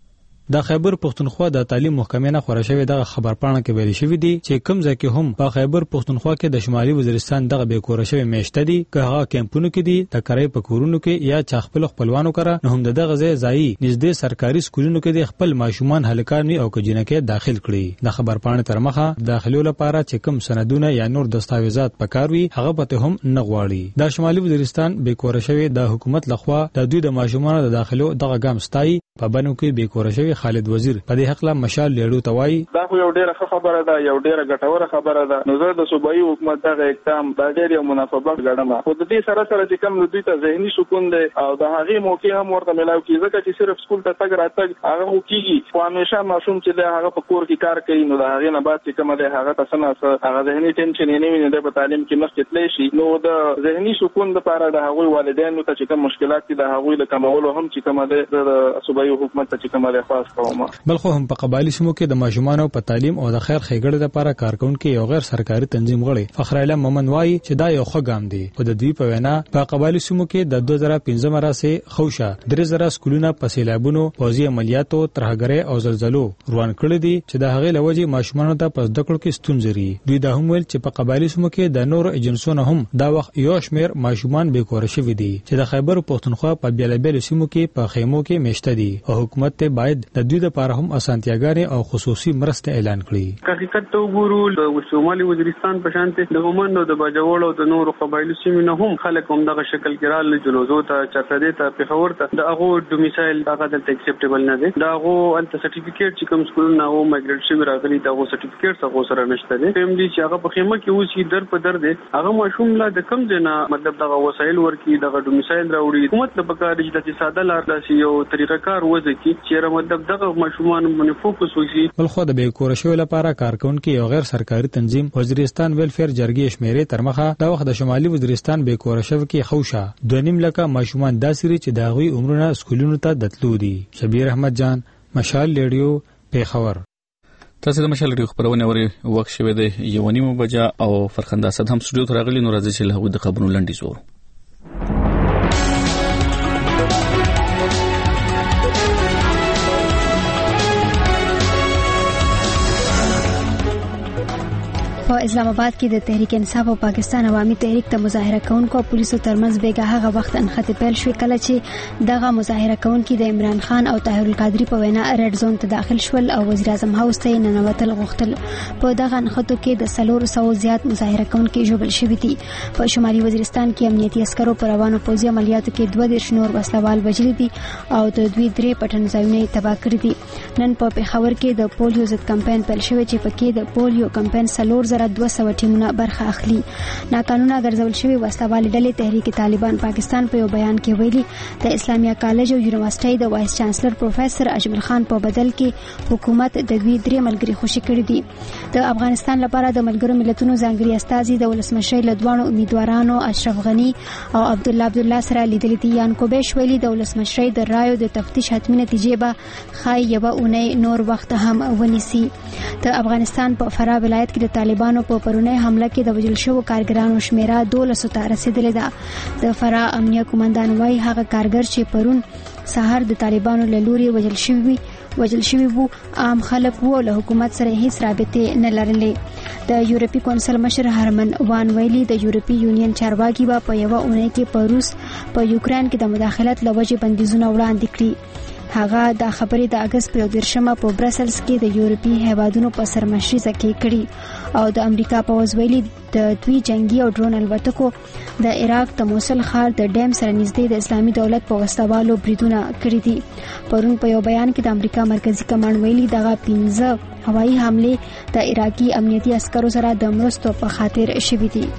د خیبر پختونخوا د تعلیم محکمې نه خبره شوې د خبرپاڼه کې ویل شوې دي چې کوم ځکه هم په خیبر پختونخوا کې د شمالي وزیرستان دغه به کور شوی میشته دي که هغه کمپونو کې دي د کرای په کورونو کې یا چا خپل خپلوانو کرا نه هم دغه ځای نږدې سرکاري سکولونو کې د خپل ماشومان هلکان او کجنکې داخل کړي د خبرپاڼه تر مخه داخلو لپاره چې کوم سندونه یا نور دستاویزات پکاروي هغه په هم نه غواړي د شمالي وزیرستان به کور شوی د حکومت لخوا د دوی د ماشومان د داخلو دغه ګام ستای په بنو کې به کور شوی خالد وزیر په دې حق لا مشال لیړو توای دا خو یو ډیره خبره ده یو ډیره ګټوره خبره ده نو زه د صوبایي حکومت دغه اقدام د ډیر یو مناسبت ګڼم خو د دې سره سره چې کوم دوی ته ذهني سکون دی او د هغه موقع هم ورته ملاو کیږي ځکه چې صرف سکول ته تګ راتګ هغه کیږي خو همیشه ماشوم چې د هغه په کور کې کار کوي نو د هغه نه بعد چې کوم دی هغه تاسو نه هغه ذهني ټینشن نه ویني د تعلیم کې مخکې تللی شي نو د ذهني سکون لپاره د هغه والدینو ته چې کوم مشکلات دي د هغه له کمولو هم چې کوم دی د صوبایي حکومت ته چې کوم دی خاص کوم بلخو هم په قبایلی سیمو کې د ماشومانو په تعلیم او د خیر ښېګړې لپاره کارکونکو یو غیر سرکاري تنظیم غړي فخر علم مومن وایي چې دا یو ښه ګام دی په د دوی په وینا په قبایلی سیمو کې د 2015 راسه خوشا 3000 سکولونه په سیلابونو پوزي عملیاتو ترهګرۍ او زلزلو روان کړل دي چې د هغې لوجي ماشومانو ته په زده کړو کې ستونزې لري دوی دا هم ویل چې په قبایلی سیمو کې د نور ایجنسونو هم دا وخت یو شمیر ماشومان به کور شوي دي چې د خیبر پختونخوا په بیلابل سیمو کې په خیمو کې میشته دي او حکومت ته باید د دوی لپاره هم اسانتیاګانې او خصوصي مرسته اعلان کړي حقیقت ته وګورو د شمالي وزیرستان په شانته د هومن او د باجوړ او د نورو قبایلو سیمو نه هم خلک هم دغه شکل کې رال جلوزو ته چاته دي ته پیښور ته د هغه ډومیسایل هغه د اکسپټیبل نه دي دا هغه انت سرټیفیکیټ چې کوم سکولونه او مایګریټ شوی راغلي دا هغه سرټیفیکیټ هغه سره نشته دي فیملی چې هغه په خیمه کې اوسې در په در دي هغه ماشوم لا د کم ځای نه مطلب دغه وسایل ورکی دغه ډومیسایل راوړي حکومت د پکار چې د ساده لار داسي یو طریقه کار کار وځي چې مطلب دغه ماشومان باندې فوکس وشي. بلخو د بیکور شوی لپاره کارکونکو یو غیر سرکاري تنظیم وزیرستان ویلفیر جرګې شمیرې تر مخه د وخت د شمالي وزیرستان بیکور شوی کې خوشا 2.5 لک ماشومان داسري چې داغوي عمرونه سکولونو ته دتلو دي. شبیر احمد جان، مشال ریډیو، پیښور. تاسو د مشال ریډیو خبرونه اورئ. وخت شوه د 1:30 بجې او فرخنده اسد هم سټوډیو ته راغلي. نو راځي چې له هغوی د خبرونو لنډیز وورو. په اسلام آباد کې د تحریک انصاف او پاکستان عوامي تحریک ته مظاهره کوونکو او پولیسو ترمنځ بیګه هغه وخت انخته پیل شو کله چې دغه مظاهره کوونکي د عمران خان او طاهر القادری په وینا ریډ زون ته داخل شول او وزیر اعظم هاوس ته ننوتل غوښتل. په دغه انخته کې د 400 زیات مظاهره کوونکي ژوبل شوي دي. په شمالي وزیرستان کې امنیتي عسکرو پر روانو پوځي عملیاتو کې 22 نور وسلوال وژلي دي او د دوی 3 پټن ځایونه تباه کړي دي. نن په پېښور کې د پولیو ضد کمپاین پیل شوی چې پکې د پولیو کمپاین 4200 ټیمونه برخه اخلي. ناقانونه ګرځول شوی وسلوال ډلې تحریک طالبان پاکستان په یو بیان کې ویلي د اسلامیه کالج او یونیورسيټي د وایس چانسلر پروفیسور اجمل خان په بدل کې حکومت د دوی 3 ملګري خوشي کړي دي. د افغانستان لپاره د ملګرو ملتونو ځانګړي استازي د ولسمشر لدوانو امیدوارانو اشرف غنی او عبدالله سره لیدل دي. یان کوبش ویلي د ولسمشر د رایو د تفتیش حتمی نتیجې به خای یو اونۍ نور وخت هم ونیسي. د افغانستان په فراه ولایت کې د طالبانو په پرونی حمله کې د وژل شوو کارګرانو شمیره 1200 ته رسیدلې ده. د فراه امنیه قومندان وايي هغه کارګر چې پرون سحر د طالبانو له لوري وژل شوی وو عام خلک وو له حکومت سره هیڅ رابطه نه لرلې. د یورپی کونسل مشر هرمن وان ویلي د یورپی یونین چارواکي په یو اونۍ کې په روس په یوکرين کې د مداخلت لوجه بندیزونه وړاندې کړي. هغه د خبرې د اگست په 13مه په برسلز کې د یورپی هیوادونو په سرمشريزه کې کړي او د امریکا په وزویلي د دوی جنگي او ډرون الوتکو د عراق د موصل ښار د ډیم سره نږدې د اسلامي دولت په وسوالو بریدونه کړي دي. پرون په یو بیان کې د امریکا مرکزی کمانډ ویلي دغه 15 هوایي حمله د عراقي امنیتي عسکرو سره د مرستو په خاطر شوې دي.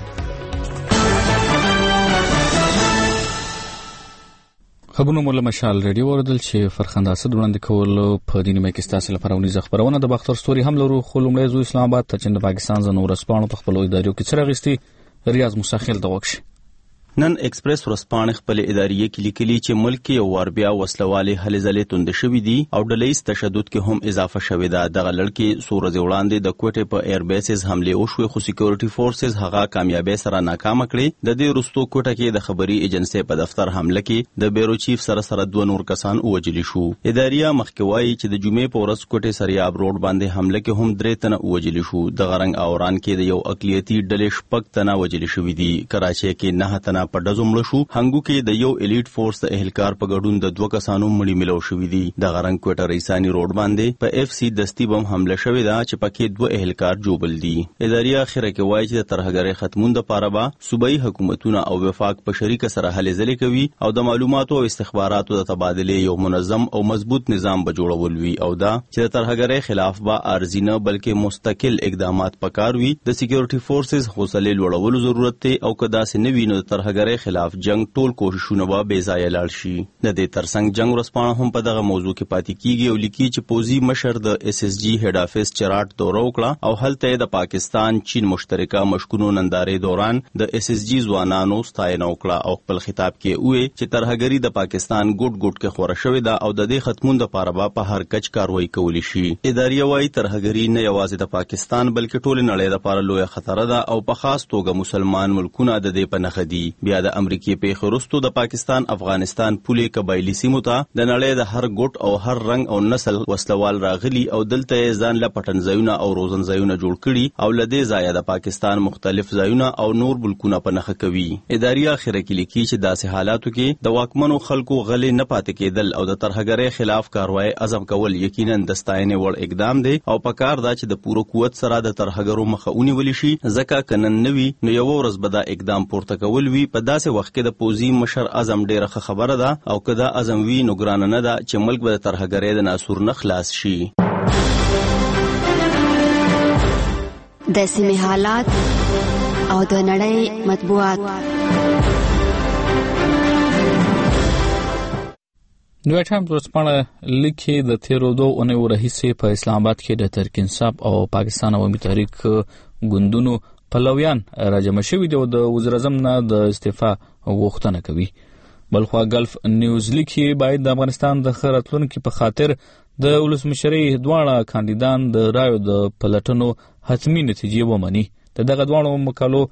خبرونه مولا مشال ریډیو وردل چې فرخنده اسد وړاندې کول په دیني مې کې ستاسو لپاره ونیزه خبرونه د باختر ستوري هم لرو. خو لومړی زو اسلام آباد ته چې د پاکستان زنو ورسپانو په خپل ادارو کې چرغستي ریاض مساخل د وښ نن ایکسپریس ورسپانې خپل ادارې کې لیکلي چې ملک یو وار بیا وسلوالې هلې ځلې توند شوې دي او ډلهیز تشدد کې هم اضافه شوې ده. دغه لړکې څو ورځې وړاندې د کوټې په ایر بیسز حمله وشوې خو سکیورټي فورسز هغه کامیابی سره ناکام کړې. د دې وروسته کوټه کې د خبري ایجنسی په دفتر حمله کې د بیرو چیف سره 2 نور کسان وژل شو. ادارې مخکې وایي چې د جمعې په ورځ کوټې سریاب روډ باندې حمله کې هم 3 تنه وژل شو. د غرنګ اوران کې د یو اقلیتي ډلې شپږ تنه وژل شوې دي. کراچۍ کې 9 تنه په ډزو مړ شو. هنګو کې د یو الیټ فورس د اهلکار په ګډون د 2 کسانو مړي ملو شوې دي. د غرنګ کوټه ریسانی روډ باندې په اف سی دستی بم حمله شوې ده چې پکې 2 اهلکار جوبل دي. ادارې اخره کې وایي چې د ترهګرۍ ختمون لپاره به صوبایي حکومتونه او وفاق په شریکه سره هلې ځلې کوي او د معلوماتو او استخباراتو د تبادله یو منظم او مضبوط نظام به جوړول وي او دا چې د ترهګرۍ خلاف به ارزي نه بلکې مستقل اقدامات پکار وي. د سکیورټي فورسز حوصله لوړولو ضرورت دی او کدا سه نوی نو د ترهګرۍ خلاف جنگ ټول کوششونه به بې ځای لاړ شي. د دې ترڅنګ جنگ ورسپانه هم په دغه موضوع کې پاتې کیږي او لیکي چې پوزي مشر د اس اس جی هډ افیس چراټ دوره وکړه او هلته د پاکستان چین مشترکه مشکونو نندارې دوران د اس اس جی ځوانانو ستاینه وکړه او خپل خطاب کې وې چې ترهګری د پاکستان ګډ کې خوره شوې ده او د دې ختمون لپاره په هر کچ کاروایی کولی شي. ادارې وايي ترهګری نه یوازې د پاکستان بلکې ټول نړۍ لپاره لوی خطر ده او په خاص توګه مسلمان ملکونه د دې په نخ دي. بیا د امریکای په خرستو د پاکستان افغانستان پولې قبایلی سیمو ته د نړۍ د هر ګوټ او هر رنگ او نسل وسلوال راغلي او دلته ځان له پټنځایونه او روزنځایونه جوړ کړي او لدې ځای د پاکستان مختلف ځایونه او نور ملکونه په نخ کوي. ادارې اخره کې لیکي چې داسې حالاتو کې د واکمنو خلکو غلې نه پاتې کېدل او د ترهګرۍ خلاف کاروایی عزم کول یقینا د ستاینې وړ اقدام دی او پکار دا چې د پوره قوت سره د ترهګرو مخه ونیول شي. ځکه کنن نوي نو یو ورځ به دا اقدام پورته کول وي. په داسې وخت کې د پوزي مشر اعظم ډیره خبره ده او کدا اعظم وی نو ګران نه ده چې ملک به ترهګرۍ د ناسور نه خلاص شي. د سیمې حالات او د نړۍ مطبوعات. نیویارک ټایمز ورځپاڼه لیکي د تیرو 2 اونیو راهیسې په اسلام آباد کې د تحریک انصاف او پاکستان عوامي تحریک ګوندونو پلویان راجمع شوي دي او د وزیر اعظم نه د استعفا غوښتنه کوي. بلخوا ګلف نیوز لیکي باید د افغانستان د ښه راتلونکي په خاطر د ولسمشرۍ دواړه کاندیدان د رایو د پلټنو حتمي نتیجې ومني. دغه دواړو مقالو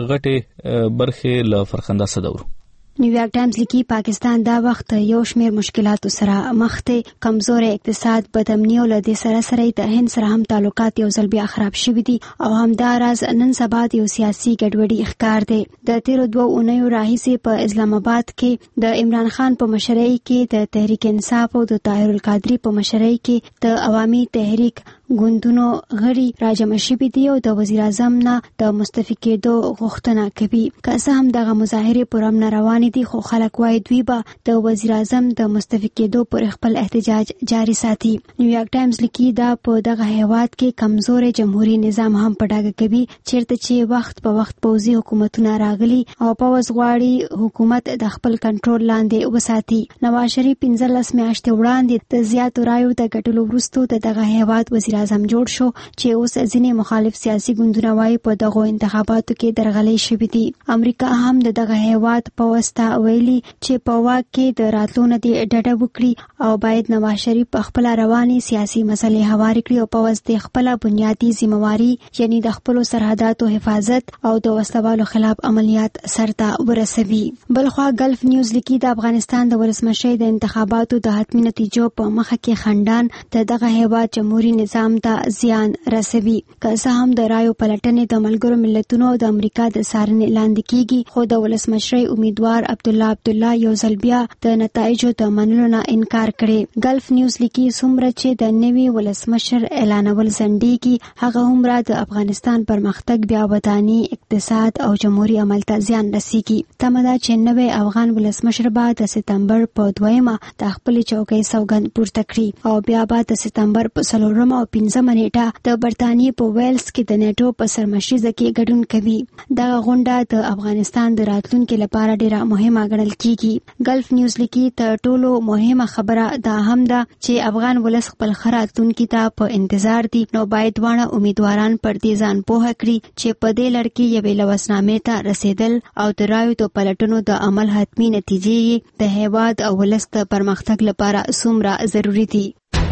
غټې برخې له فرخنده صدور. نیویارک ټایمز لیکي پاکستان دا وخت یو شمېر مشکلاتو سره مخ دی. کمزوري اقتصاد، بدامني او له دې سره د هند سره هم تعلقات یو ځل بیا خراب شوي دي او همداراز نن سبا یو سیاسي ګډوډي ښکار دی. د تیرو 2 اونیو راهیسې په اسلام آباد کې د عمران خان په مشرۍ کې د تحریک انصاف او د طاهر القادری په مشرۍ کې د عوامي تحریک ګوندونو غړي راجمع شوي دي او د وزیر اعظم نه د مستعفي کېدو غوښتنه کوي. که څه هم دغه مظاهرې پر امن روانې دي خو خلک وایي دوی به د وزیر اعظم د مستعفي کېدو پر خپل احتجاج جاري ساتي. نیویارک ټایمز لیکي دا په دغه هیواد کې کمزوري جمهوریت نظام هم په ډاګه کوي چیرته چې وخت په وخت پوځي حکومتونه راغلي او پوځ غواړي حکومت د خپل کنټرول لاندې وساتي. نواز شریف 15 میاشتې وړاندې د زیاتو رایو د ګټلو وروسته دغه هیواد وزیر اعظم جوړ شو چې اوس ځینې مخالف سیاسي ګوندونه وايي په دغه انتخاباتو کې درغلۍ شوې دي. امریکا هم دغه هیواد په واسطه ویلي چې په واک کې د راتلونو د ډډه وکړي او باید نواز شریف په خپل رواني سیاسي مسلې هوارې کړي او په واسطه خپل بنیادی ذمہواری یعنی د خپل سرحداتو حفاظت او د وسلوالو خلاف عملیات سرته ورسوي. بلخوا ګلف نیوز لیکي د افغانستان د ولسمشۍ د انتخاباتو د حتمي نتیجو په مخه کې خندان دغه هیواد جمهوریت نظام ته زیان رسوي. که څه هم د رایو پلټنې د ملګرو ملتونو او د امریکا د څارنې لاندې کیږي خو د ولسمشرۍ امیدوار عبدالله یو ځل بیا د نتایجو د منلو نه انکار کړي. ګلف نیوز لیکي څومره چې د نوي ولسمشر اعلانول ځنډېږي هغه هومره د افغانستان پرمختګ بیا وداني اقتصاد او جمهوریت عمل ته زیان رسیږي. تمه ده چې نوی افغان ولسمشر به د سپتمبر په 2 د خپل چوکۍ سوګند پورته کړي او بیا به د سپتمبر په 4 او 15 نیټه د برتانیې په ویلز کې د نیټو په سرمشریزه کې ګډون کوي. دغه غونډه د افغانستان د راتلونکي لپاره ډیره مهمه ګڼل کیږي. ګلف نیوز لیکي تر ټولو مهمه خبره دا هم ده چې افغان ولس خپل راتلونکي ته په انتظار دي نو باید واړه امیدواران پر دې ځان پوهه کړي چې په دې لړ کې یوې لوسنامې ته رسیدل او د رایو د پلټنو د عمل حتمي نتیجې د هیواد او ولس د پرمختګ لپاره څومره ضروری دي.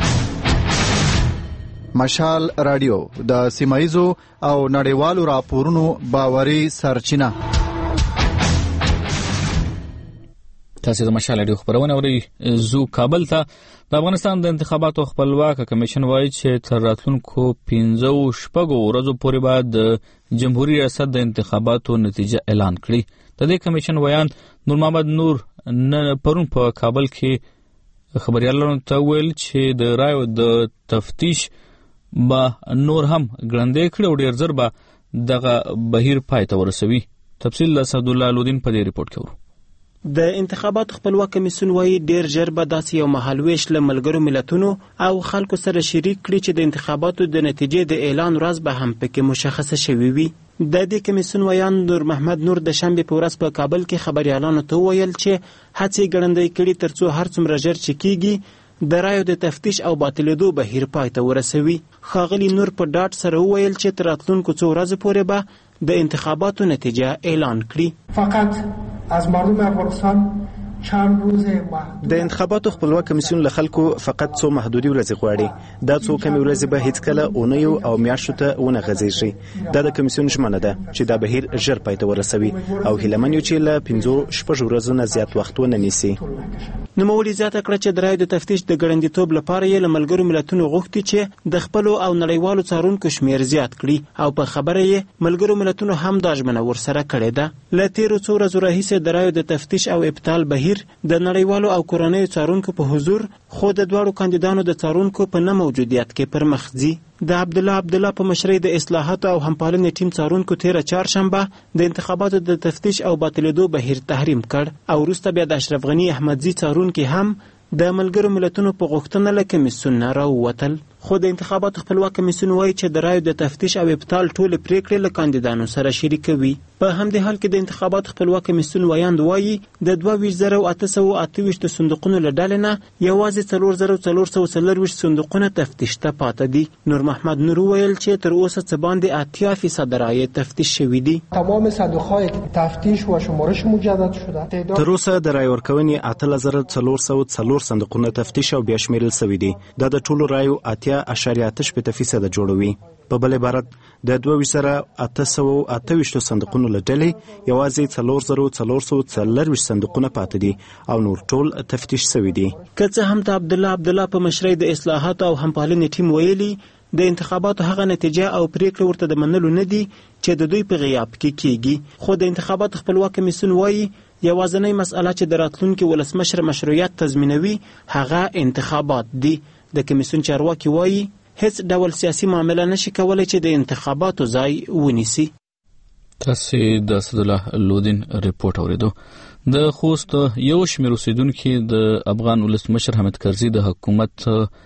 مشال رادیو د سیمایزو او نړیوالو راپورونو باوري سرچینه. تاسو د مشال رادیو خبرونه اورئ. زو کابل ته د افغانستان د انتخاباتو خپلواک کمیشن وایي چې تر راتلونکو 15 ورځو پورې بعد د جمهوریت ریاست د انتخاباتو نتیجه اعلان کړي. د دې کمیشن ویان نور محمد نور پرون په کابل کې خبريالانو ته ویل چې د رایو د تفتیش با نور هم ګړندې کړي او ډیر زر به دغه بهیر پای ته ورسوي. تفصیل له اسد الله لودین په دې ریپورت کې ورو. د انتخاباتو خپلواک کمیسیون وايي ډیر ژر به داسې یو مهالويش له ملګرو ملتونو او خلکو سره شریک کړي چې د انتخاباتو د نتیجې د اعلان ورځ به هم پکې مشخصه شوي وي. د دې کمیسیون ویان نور محمد نور د شنبه په ورځ په کابل کې خبريالانو ته ویل چې هڅې ګړندې کړي ترڅو هر څومره ژر چې کیږي د رایو د تفتیش او باطلېدو بهیر پای ته ورسوي. ښاغلي نور په ډاډ سره وویل چې تر راتلونکو څو ورځې پورې به د انتخاباتو نتیجه اعلان کړي. فقط از مردم افغانستان چند روز محدود د انتخاباتو خپلواک کمیسیون له خلکو فقط څو محدودي ورځې غواړي. دا څو کمی ورځې به هیڅ کله اونیو او میاشتو ته ونه غځېږي. دا د کمیسیون ژمنه ده چې دا بهیر ژر پای ته ورسوي او هیله من یو چې له 15 ورځو نه زیات وخت ونه نیسي. نوموړي زیاته کړه چې د رایو د تفتیش د ګړندیتوب لپاره یې له ملګرو ملتونو غوښتي چې د خپلو او نړیوالو څارونکو شمیر زیات کړي او په خبره یې ملګرو ملتونو هم دا ژمنه ورسره کړې ده. له تیرو څو ورځو راهیسې د رایو د تفتیش او ابطال بهیر د نړیوالو او کورنیو څارونکو په حضور خو د دواړو کاندیدانو د څارونکو په نه موجودیت کې پر مخ ځي. د عبدالله په مشرۍ د اصلاحاتو او همپالنې ټیم څارونکو تیره چهارشنبه د انتخاباتو د تفتیش او باطلېدو بهیر تحریم کړ او وروسته بیا د اشرف غني احمدزي څارونکي هم د ملګرو ملتونو په غوښتنه له کمیسیون نه راووتل. خو د انتخاباتو خپلواک کمیسیون وایي چې د رایو د تفتیش او ابطال ټول پریکړې له کاندیدانو سره شریکوي. په همدې حال کې د انتخاباتو خپلواک کمیسیون وایاند وایي د 22,828 صندوقونو له ډلې نه یوازې 4,440 صندوقونه تفتیش ته پاتې دي. نور محمد نور ویل چې تر اوسه څه باندې 80% رایې تفتیش شوي دي. تمام صندوق‌های تفتیش و شمارش مجدد شده. تر اوسه د رای ورکونې 8,404 صندوقونه تفتیش او بیا شمیرل شوي دي. دا د ټولو رایو 8.8% جوړوي. په بل عبارت د 22,828 صندوقونو له ډلې یوازې 4,440 صندوقونه پاتې دي او نور ټول تفتیش شوي دي. که څه هم ته عبدالله په مشرۍ د اصلاحاتو او همپالنې ټیم ویلي د انتخاباتو هغه نتیجه او پریکړه ورته د منلو نه دي چې د دوی په غیاب کې کیږي. خو د انتخاباتو خپلواک کمیسیون وایي یوازینۍ مسأله چې د راتلونکي ولسمشر مشروعیت تضمینوي هغه انتخابات دي. د کمیسیون چارواکي وایي هیڅ ډول سیاسي معامله نشي کولای چې د انتخاباتو ځای ونیسي. تاسو د اسدالله لودین ریپورت اوریدو. د خوست یو شمېر اوسیدونکو د افغان ولسمشر حامد کرزي د حکومت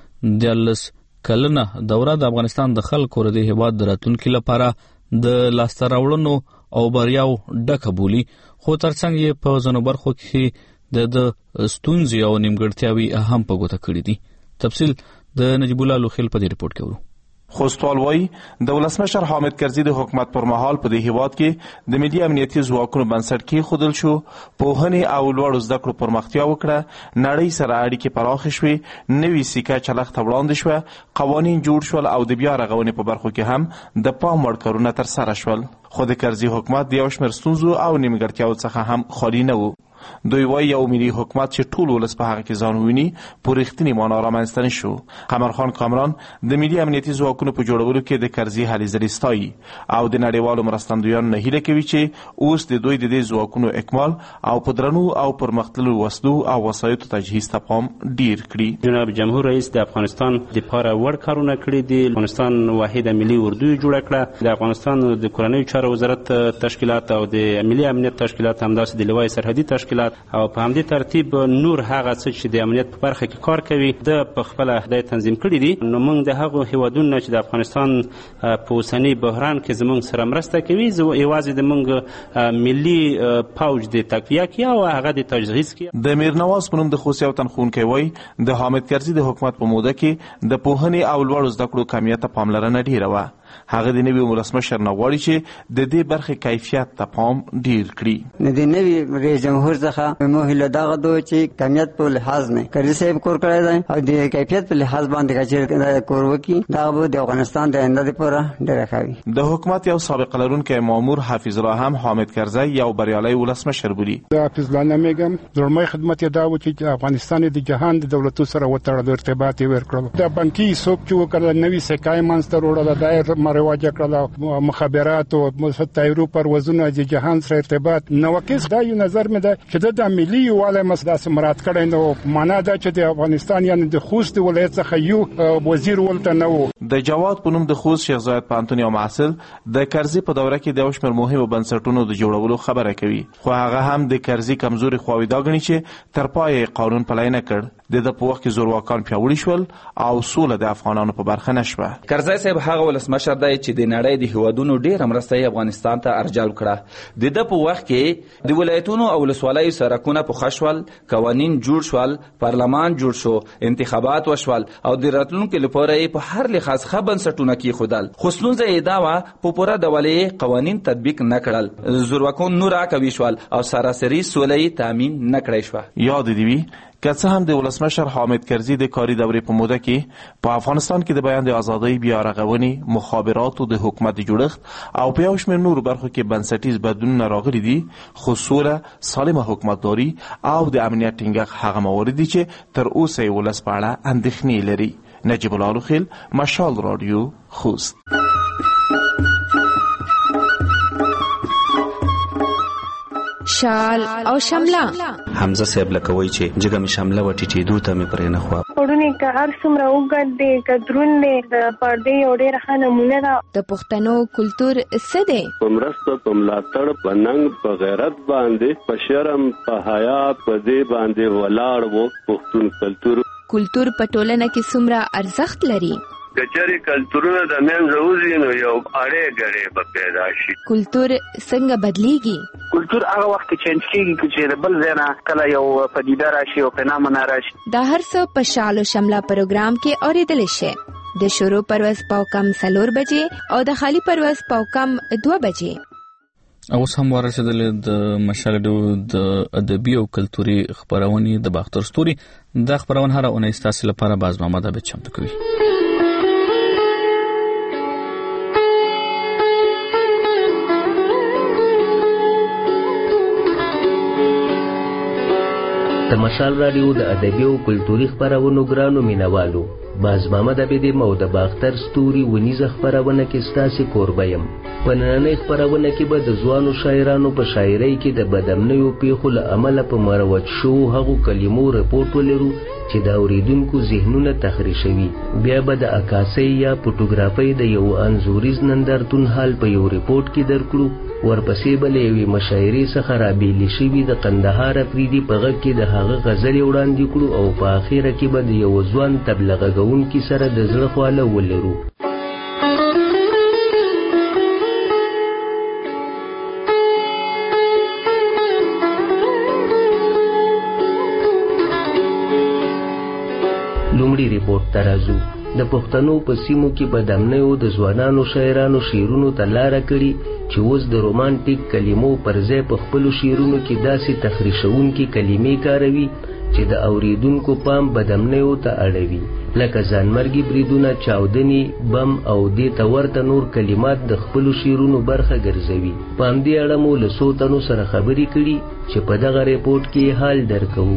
د کلنه دوره د افغانستان د خلکو د هیواد د راتلونکو لپاره د لاسته راوړنو او بریاو ډکه بولي، خو ترڅنګ یې په ځینو برخو کې د ستونزې او نیمګړتیاوې هم په ګوته کړې دي. تفصیل د نجیب الله لوخیل په دې ریپورت کې ورو. خوستوال وایي د ولسمشر حامد کرزي د حکومت پر مهال په دې هیواد کې د ملي امنیتي ځواکونو بنسټ کېښودل شو، پوهنې او لوړو زده کړو پرمختیا وکړه، نړۍ سره اړیکې پراخې شوې، نوي سکه چلښت ته وړاندې شوه، قوانین جوړ شول او د بیا رغونې په برخو کې هم د پام وړ کارونه ترسره شول. خو د کرزي حکومت د یو شمېر ستونزو او نیمګړتیاوو څخه هم خالي نه و. دوی وایي یو ملي حکومت چې ټول ولس په هغه کې ځان وویني په رښتینې معنا رامنځته نه شو. قمرخان کامران د ملي امنیتي ځواکونو په جوړولو کې د کرزي هلې ځلې ستایي او د نړیوالو مرستندویانو نه هیله کوي چې اوس د دوی د دې ځواکونو اکمال او په درنو او پرمختللو وسلو او وسایطو تجهیز ته پام ډیر کړي. جناب جمهور رئیس د افغانستان دپاره وړ کارونه کړي دي. افغانستان واحده ملي اردو جوړه کړه. د افغانستان د کورنیو چارو وزارت تشکیلات او د ملي امنیت تشکیلات همداسې د لوای سرحدي تشکیلات او په همدې ترتیب نور هغه څه چې د امنیت په برخه کې کار کوي د په خپل هدایت تنظیم کړي دي. نو موږ د هغو هیوادونو چې د افغانستان په اوسني بحران کې زموږ سره مرسته کوي یوازې د موږ ملي پوج د تقویه کې او هغه د تجهیز کې. د میر نواز په نوم د خوست یو تنخونکی وایي د حامد کرزي د حکومت په موده کې د پوهنې او لوړو زده کړو کمیت ته پاملرنه ډیره وه. هغه د نوي ولسمشر نه غواړي چې د دې برخې کیفیت ته پام ډیر کړي. د نوي رئیس جمهور څخه موهله دغه دوه چې کمیت په لحاظ نه کرزي صاحب کور کړی دی او د کیفیت په لحاظ باندې چې کور وکړي دا به د افغانستان د آینده لپاره ډېر ښه وي. د حکومت یو سابقه لرونکی مامور حافظ الله هم حامد کرزي یو بریالی ولسمشر بولي. حافظ الله نمیګم زړمای خدمت یې دا و چې افغانستان د جهان د دولتونو سره وتړل ارتباط یې ورکړل. د بانکي حساب چې وکړل نوي سکای منځته وروړل دایر مرواج کړل مخابرات او تایرو پروازونه د جهان سره ارتباط نوکس. دا یو نظر مې ده چې د ملي یووالی مسله سمرات کړی نو معنا دا چې د افغانستان یعنی د خوست ولایت څخه یو وزیر ولته نه و. د جواد په نوم د خوست شیخ زاید پوهنتون یو محصل د کرزي په دوره کې د یو شمېر مهمو بنسټونو د جوړولو خبره کوي، خو هغه هم د کرزي کمزوري خواوې دا ګڼي چې تر پایه قانون پلی نه کړ. د په وخت کې زورواکان پیاوړي شول او سوله د افغانانو په برخه نشوه. کرزي صاحب هغه ولسمشر دی چې د نړۍ د هیوادونو ډېره مرسته یې افغانستان ته ارجال کړه. د په وخت کې د ولایتونو او ولسوالیو سرکونه پخه شول، قوانین جوړ شول، پارلمان جوړ شو، انتخابات وشول او د راتلونکي لپاره یې په هر لحاظ ښه بنسټونه کېښودل. خو ستونزه یې دا وه په پوره ډول یې قوانین تطبیق نه کړل، زورواکان نور راکوي شول او سراسري سوله یې تامین نه کړی شوه. یاد دې وي که څه هم د ولسمشر حامد کرزي د کاري دورې په موده کې په افغانستان کې د بیان د ازادۍ، بیا رغونې، مخابراتو د حکومت جوړښت او په یو شمېر نورو برخو کې بنسټیز بدلونونه راغلي دي، خو سوله، سالمه حکومتداري او د امنیت ټینګښت هغه موارد دي چې تر اوسه یې ولس په اړه اندېښنې لري. نجیب الله لوخیل، مشال رادیو، خوست. شال او شمله حمزه صاحب لکوي چې جګه می شمله و ټیټېدو ته می پرې نه خو پړونی که هر څومره وګد دی کدرون دی د پردې یو ډېر ښه نمونه ده. د پښتنو کلتور څه دی؟ په مرسته، په ملاتړ، په ننګ، په غیرت باندې، په شرم، په حیا، په دې باندې ولاړ وو پښتون کلتور. کلتور په ټولنه کې څومره ارزښت لري؟ کچري کلتورونه د منځه وځي نو یو اړې ګړې به پیدا شي. کلتور څنګه بدلیږي؟ کلتور هغه وخت کې چینج کیږي چې بل ځای نه کله یو پدیده راشي او فنامنا راشي. دا هر څه په شال او شمله پروګرام کې اوریدل شي. د شروع پرواز پاوکم 4 بجې او د خالی پرواز پاوکم 2 بجې. اوس هم ورسېدل د مشالډو د ادبي او کلتوري خبرونې د باختر ستوري. د خبرونه هر اونۍ ستاسو لپاره باز محمد عبد چمتو کوي. د مشال رادیو د ادبي او کلتوري خبرونو ګرانو مینوالو، باز محمد عبد او د باختر ستوري ونیزه خبرونه کې ستاسو کوربایم. په نننۍ خبرونه کې به د ځوانو شاعرانو په شاعرۍ کې د بدامنیو پیښو له امله په مروج شو هغو کلمو رپورټ ولرو چې د اوریدونکو ذهنونه تخریشوي. بیا به د عکاسۍ یا فوټوګرافۍ د یو انځوریز نندارتون حال په یو رپورټ کې درکړو. ورپسې به له یوې مشاعرې څخه رابېلې شوي د قندهار افریدي په غږ کې د هغه غزلې وړاندې کړو او په اخره کې به د یو ځوان تبلیغ کوونکي سره د زړه خواله ولرو. لومړی ریپورټ ته راځو. د پښتنو په سیمو کې بدامنیو د ځوانانو شاعرانو شعرونو ته لاره کړي چې اوس د رومانټیک کلمو پر ځای په خپلو شعرونو کې داسې تخریشونکي کلمې کاروي چې د اوریدونکو پام بدامنیو ته اړوي، لکه ځانمرګي بریدونه، چاودنې، بم او دې ته ورته نور کلمات د خپلو شعرونو برخه ګرځوي. په همدې اړه مو له څو تنو سره خبرې کړي چې په دغه ریپورټ کې حال درکوو.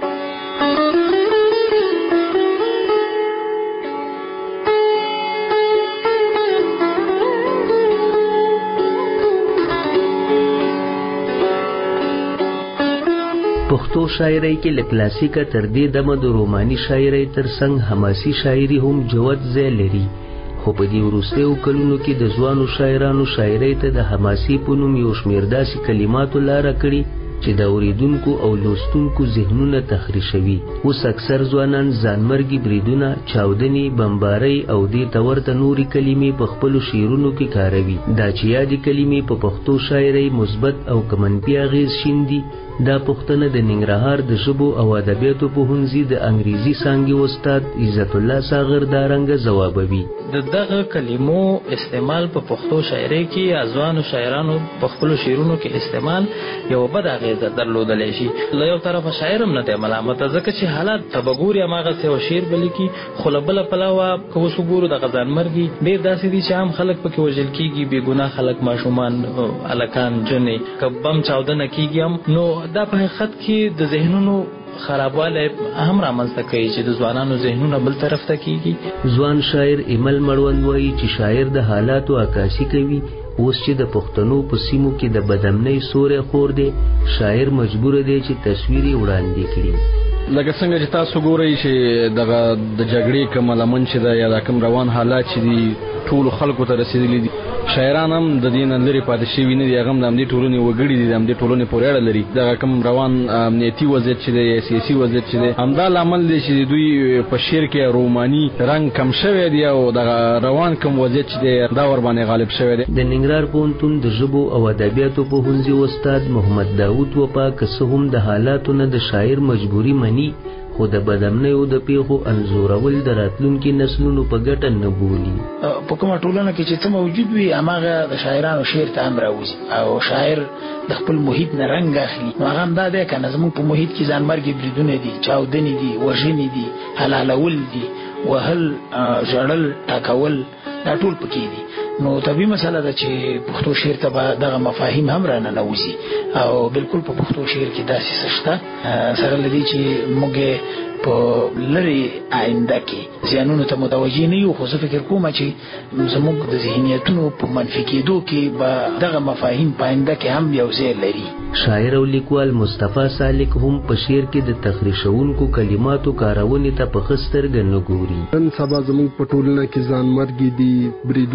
پښتو شاعرۍ کې له کلاسیکه تر دې دمه د روماني شاعرۍ تر څنګ حماسي شاعري هم جوت ځای لري، خو په دې وروستیو کلونو کې د ځوانو شاعرانو شاعرۍ ته د حماسي په نوم یو شمېر داسې کلماتو لاره کړي چې د اوریدونکو او لوستونکو ذهنونه تخریشوي. اوس اکثر ځوانان ځانمرګي بریدونه، چاودنې، بمبارۍ او دې ته ورته نورې کلمې په خپلو شعرونو کې کاروي. دا چې یادې کلمې په پښتو شاعرۍ مثبت او که منفي اغېز شیندي، دا پوښتنه د ننګرهار د ژبو او ادبیاتو پوهنځي د انګریزي څانګې استاد عزت الله ساغر دارنګه ځوابوي. د دغه کلمو استعمال په پښتو شاعرۍ کې یا ځوانو شاعرانو په خپلو شعرونو کې استعمال یو بد اغېزه درلودلی شي. له یو طرفه شاعر هم نه دی ملامته، ځکه چې حالات ته به ګوري هماغسې یو شعر به لیکي، خو له بله پلوه که اوس وګورو دغه ځانمرګي ډېر داسې دي چې عام خلک پکې وژل کېږي، بېګناه خلک، ماشومان، هلکان، جنې، که بم چاودنه کېږي هم، نو دا په حقیقت کې د ذهنونو خرابوالی هم رامنځته کوي چې د ځوانانو ذهنونه بل طرف ته کېږي. ځوان شاعر ایمل مړوند وایي چې شاعر د حالاتو عکاسي کوي. اوس چې د پښتنو په سیمو کې د بدامنۍ سوری خور دی، شاعر مجبور دی چې تصویر یې وړاندې کړي. لکه څنګه چې تاسو ګورئ چې دغه د جګړې کوم لمن چې ده یا د کوم روان حالات چې دي ټولو خلکو ته رسېدلي دي، شاعران هم د دې نه لرې پاتې شوي نه دي، هغه هم د همدې ټولنې وګړي دي، د همدې ټولنې پورې اړه لري. دغه کوم روان امنیتي وضعیت چې دی یا سیاسي وضعیت چې دی، همدا لامل دی چې دوی په شعر کې روماني رنګ کم شوی دی او دغه روان کوم وضعیت چې دی دا ورباندې غالب شوی دی. د ننګرهار پوهنتون د ژبو او ادبیاتو پوهنځي استاد محمد داود وپا که څه هم د حالاتو نه د شاعر مجبوري مني، خو د بدامنیو د پیښو انځورول د راتلونکي نسلونو په ګټه نه بولي. په کومه ټولنه کې چې څه موجود وي هماغه د شاعرانو شعر ته هم راوځي او شاعر د خپل محیط نه رنګ اخلي. نو هغه هم دا دی که نه زموږ په محیط کې ځانمرګي بریدونه دي، چاودنې دي، وژنې دي، حلالول دي، وهل، ژړل، ټاکول، دا ټول پکې دي. نو طبیعي مسله ده چې پښتو شعر ته به دغه مفاهیم هم راننوځي او بالکل په پښتو شعر کې داسې څه شته سره له دې چې موږ په لرې آینده کې زیانونو ته متوجه نه یو، خو زه فکر کوم چې زموږ د ذهنیتونو په منفي کېدو کې به دغه مفاهیم په آینده کې هم یو ځای لري. شاعر او لیکوال مصطفی سالک هم په شعر کې د تخریشونکو کلماتو کارونې ته په ښه سترګه نه ګوري. نن سبا زموږ په ټولنه کې ځانمرګي دي، بریدونه دي،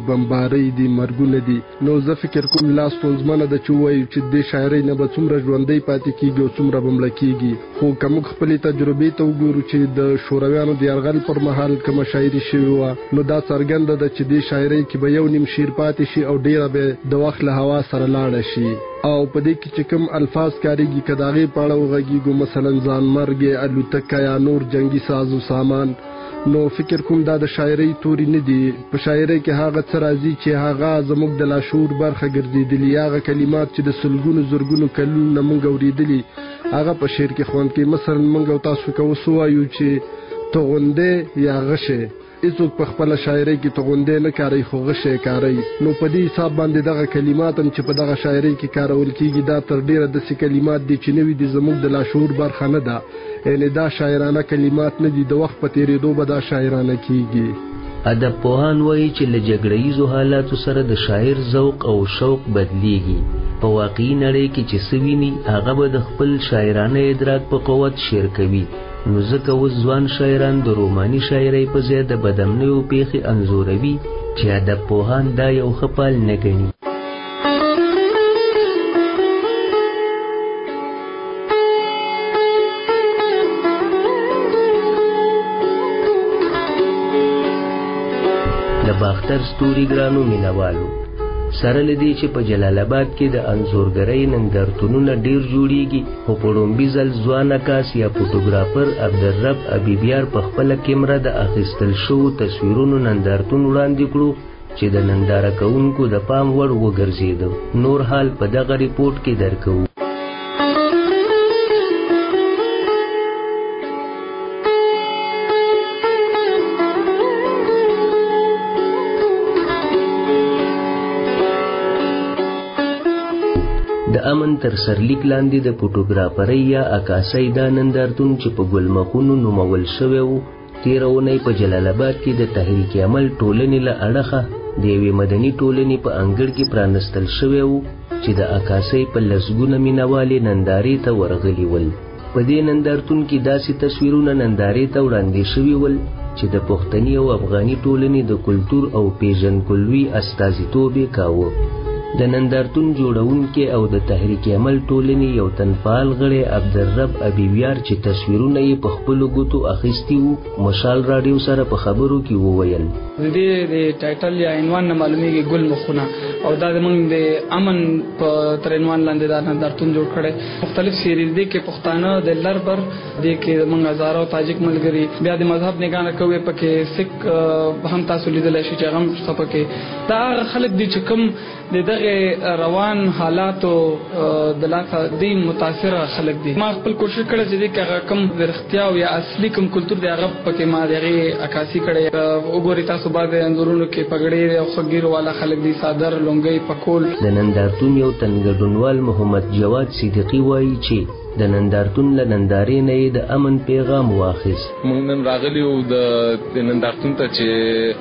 بمبارۍ دي مرګونه دي. نو زه فکر کوم لا ستونزمنه ده چې ووایو چې دې شاعرۍ نه به څومره ژوندی پاتې کېږي او څومره به مړه کېږي. خو که موږ خپلې تجربې ته وګورو چې د شورویانو د یرغل پر مهال کومه شاعري شوې وه، نو دا څرګنده ده چې دې شاعرۍ کې به یو نیم شعر پاتې شي او ډېره به د وخت له هوا سره لاړه شي. او په دې کې چې کوم الفاظ کاریږي که د هغې په اړه وغږیږو، مثلا ځانمرګ، الوتکه یا نور جنګي ساز و سامان، نو فکر کوم دا د شاعرۍ توري نه دي. په شاعرۍ کې هغه څه راځي چې هغه زموږ د لاشعور برخه ګرځېدلي، هغه کلمات چې د سلګونو زرګونو کلونو نه موږ اورېدلي هغه په شعر کې خوند کوي. مثلا موږ او تاسو که اوس ووایو چې توغندې یا غشې، هیڅوک په خپله شاعرۍ کې توغندې نه کاروي خو غشې کاروي. نو په دې حساب باندې دغه کلمات هم چې په دغه شاعرۍ کې کارول کېږي دا تر ډېره داسې کلمات دي چې نوي دي، زموږ د لاشعور برخه نه ده. یعنې دا شاعرانه کلمات نه دي، د وخت په تېرېدو به دا شاعرانه کېږي. ادب پوهان وایي چې له جګړه ییزو حالاتو سره د شاعر ذوق او شوق بدلیږي. په واقعي نړۍ کې چې څه ویني هغه به د خپل شاعرانه ادراک په قوت شعر کوي. نو ځکه اوس ځوان شاعران د روماني شاعرۍ په ځای د بدامنیو پیښې انځوروي چې ادب پوهان دا یو ښه پال نه ګڼي. د باختر ستوري ګرانو مینوالو، سره لدی چې په جلال آباد کې د انځورګرۍ نندارتونونه ډیر جوړیږي، خو په لومبي ځل ځوان عکاس یا فوټوګرافر عبدالرب ابیبیار په خپله کیمره د اخیستل شوو تصویرونو نندارتون وړاندې کړو چې د ننداره کوونکو د پام وړ وګرځېده. نور حال په دغه ریپورټ کې درکوو. د امن تر سرلیک لاندې د فوټوګرافرۍ یا عکاسۍ دا نندارتون چې په ګلمخونو نومول شوی و، تېره اونۍ په جلال آباد کې د تحریک عمل ټولنې له اړخه د یوې مدني ټولنې په انګړ کې پرانستل شوی و چې د عکاسۍ په لسګونه مینوالې نندارې ته ورغلي ول. په دې نندارتون کې داسې تصویرونه نندارې ته وړاندې شوي ول چې د پښتني او افغاني ټولنې د کلتور او پیژندګلوۍ استازیتوب یې کاوه. د نندارتون جوړونکي او د تحریک عمل ټولنې یو تنفعال غړی عبدالرب ابیبیار چې تصویرونه یې په خپلو ګوتو اخیستي وو، مشال راډیو سره په خبرو کې وویل. د دې د ټایټل یا عنوان نه معلومیږي ګل مخونه، او دا زموږ د امن په تر عنوان لاندې دا نندارتون جوړ کړی. مختلف سیریز دی کې پښتانه د لربر دی کې زموږ هزاره او تاجک ملګري، بیا د مذهب نگاه کوي پکې سک هم تاسو لیدلی شئ چې هغه هم شته پکې. دا هغه خلک دي چې کوم د دغه روان حالاتو د لاسه دې متاثره خلک دي. ما خپل کوشش کړی چې دې هغه کوم ورختیا او یا اصلي کوم کلتور دی هغه پکې ما دغه عکاسي کړی. وګورئ تاسو بعد انځورونو کې پګړې او خګیرو والا خلک دي، صادر لونګۍ پکول. د نندارتون یو تنګډونوال محمد جواد صدیقی وایي چې د نندارتون له نندارې نه یې د امن پیغام واخیست. موږ نن راغلي وو د نندارتون ته چې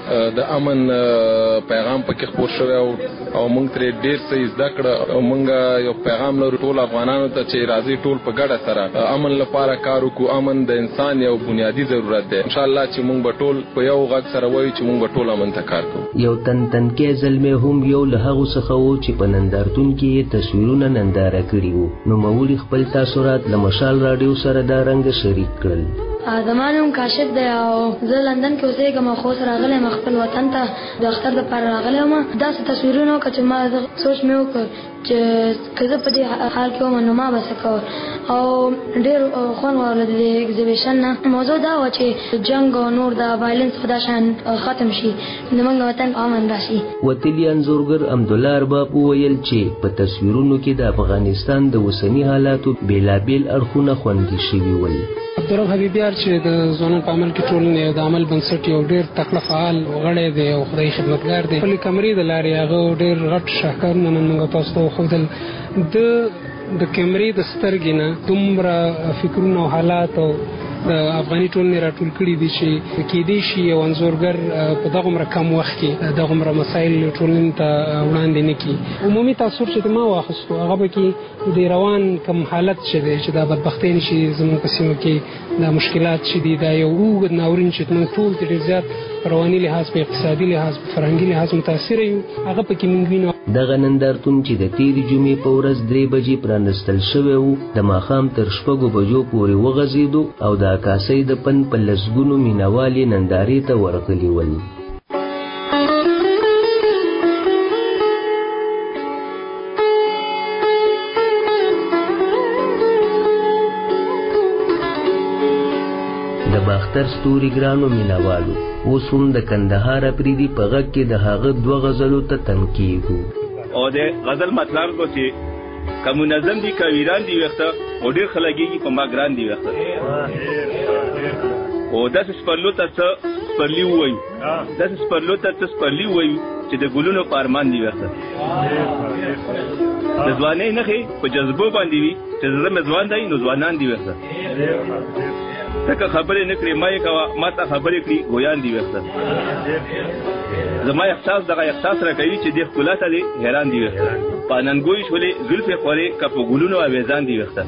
د امن پیغام پکې خپور شوی او موږ ترې ډېر څه زده کړه. او موږ یو پیغام لرو ټول افغانانو ته چې راځي ټول په ګډه سره امن لپاره کار وکړو. امن د انسان یو بنیادی ضرورت دی. ان شاء الله چې موږ به ټول په یو غږ سره وایو چې موږ به ټول امن ته کار کوو. یو تنکي زلمی هم یو له هغو څخه و چې په نندارتون کې یې تصویرونه ننداره کړي وو. نوموړي خپل تاثرات له مشال راډیو سره دا رنګ شریک کړل. زما نوم کاشف دی او زه لندن کې اوسېږم او خو سره راغلی یم خپل وطن ته د اختر دپاره راغلی یم. داسې تصویرونه وکړه چې ما سوچ مې وکړ چې که زه په دې حال کې وم نو ما به څه کول. او ډېر خوند واخله د دې ایګزیبیشن نه. موضوع دا وه چې جنګ او نور د وایلنس په دا شیان ختم شي، زموږ وطن امن راشي. وتلي انځورګر حمدالله ارباب وویل چې په تصویرونو کې د افغانستان د اوسني حالاتو بېلابېل اړخونه خوندي شوي ول. عبدالرب حبیبیار چې د ځوانانو په عمل کې ټولنې د عمل بنسټ یو ډېر تکړه فعال غړی دی او خدای خدمتګار دی. خپلې کمرې د لارې هغه ډېر غټ شاهکارونه نن موږ تاسو ته وښودل. د کیمرې د سترګې نه دومره فکرونه او حالات او د افغاني ټولنې راټول کړي دي چې کېدای شي یو انځورګر په دغومره کم وخت کې دغومره مسایل ټولنې ته وړاندې نه کړي. عمومي تاثر چې ما واخیستو هغه به کې د روان کم حالت چې دا بدبختۍ نشي زموږ په سیمه کې دا مشکلات چې دي دا یو اوږد ناورین چې موږ ټول ډېر زیات په رواني لحاظ په اقتصادي لحاظ په فرهنګي لحاظ متاثره یو هغه پکې موږ وینو. دغه نندارتون چې د تېرې جمعې په ورځ 3 بجې پرانستل شوی و د ماښام تر 6 بجو پورې وغځېدو او د عکاسۍ د فن په لسګونو مینوال یې نندارې ته ورغلي ول. د باختر ستوري ګرانو مینوالو اوس هم د کندهار اپریدي په غږ کې د هغه 2 غزلو ته تم کېږو. او د غزل مطلب کو چې که منظم دي که ویران دي ویښته او ډېر خلګېږي په ما ګران دي ویښته او داسې سپرلو ته څه سپرلي ووایو داسې سپرلو ته څه سپرلي ووایو چې د ګلونو په ارمان دي ویښته د ځوانۍ نښې په جذبو باندې وي چې زړه مې ځوان دی نو ځوانان دي ویښته ځکه خبرې نه کړې ما یې کوه ما ته خبرې کړي ګویان دي ویښته زما احساس دغه احساس راکوي چې دې ښکلا ته دې حیران دي ویښته په اننګوی شولې زلفې خورې که په ګلونو اویزان دي ویښته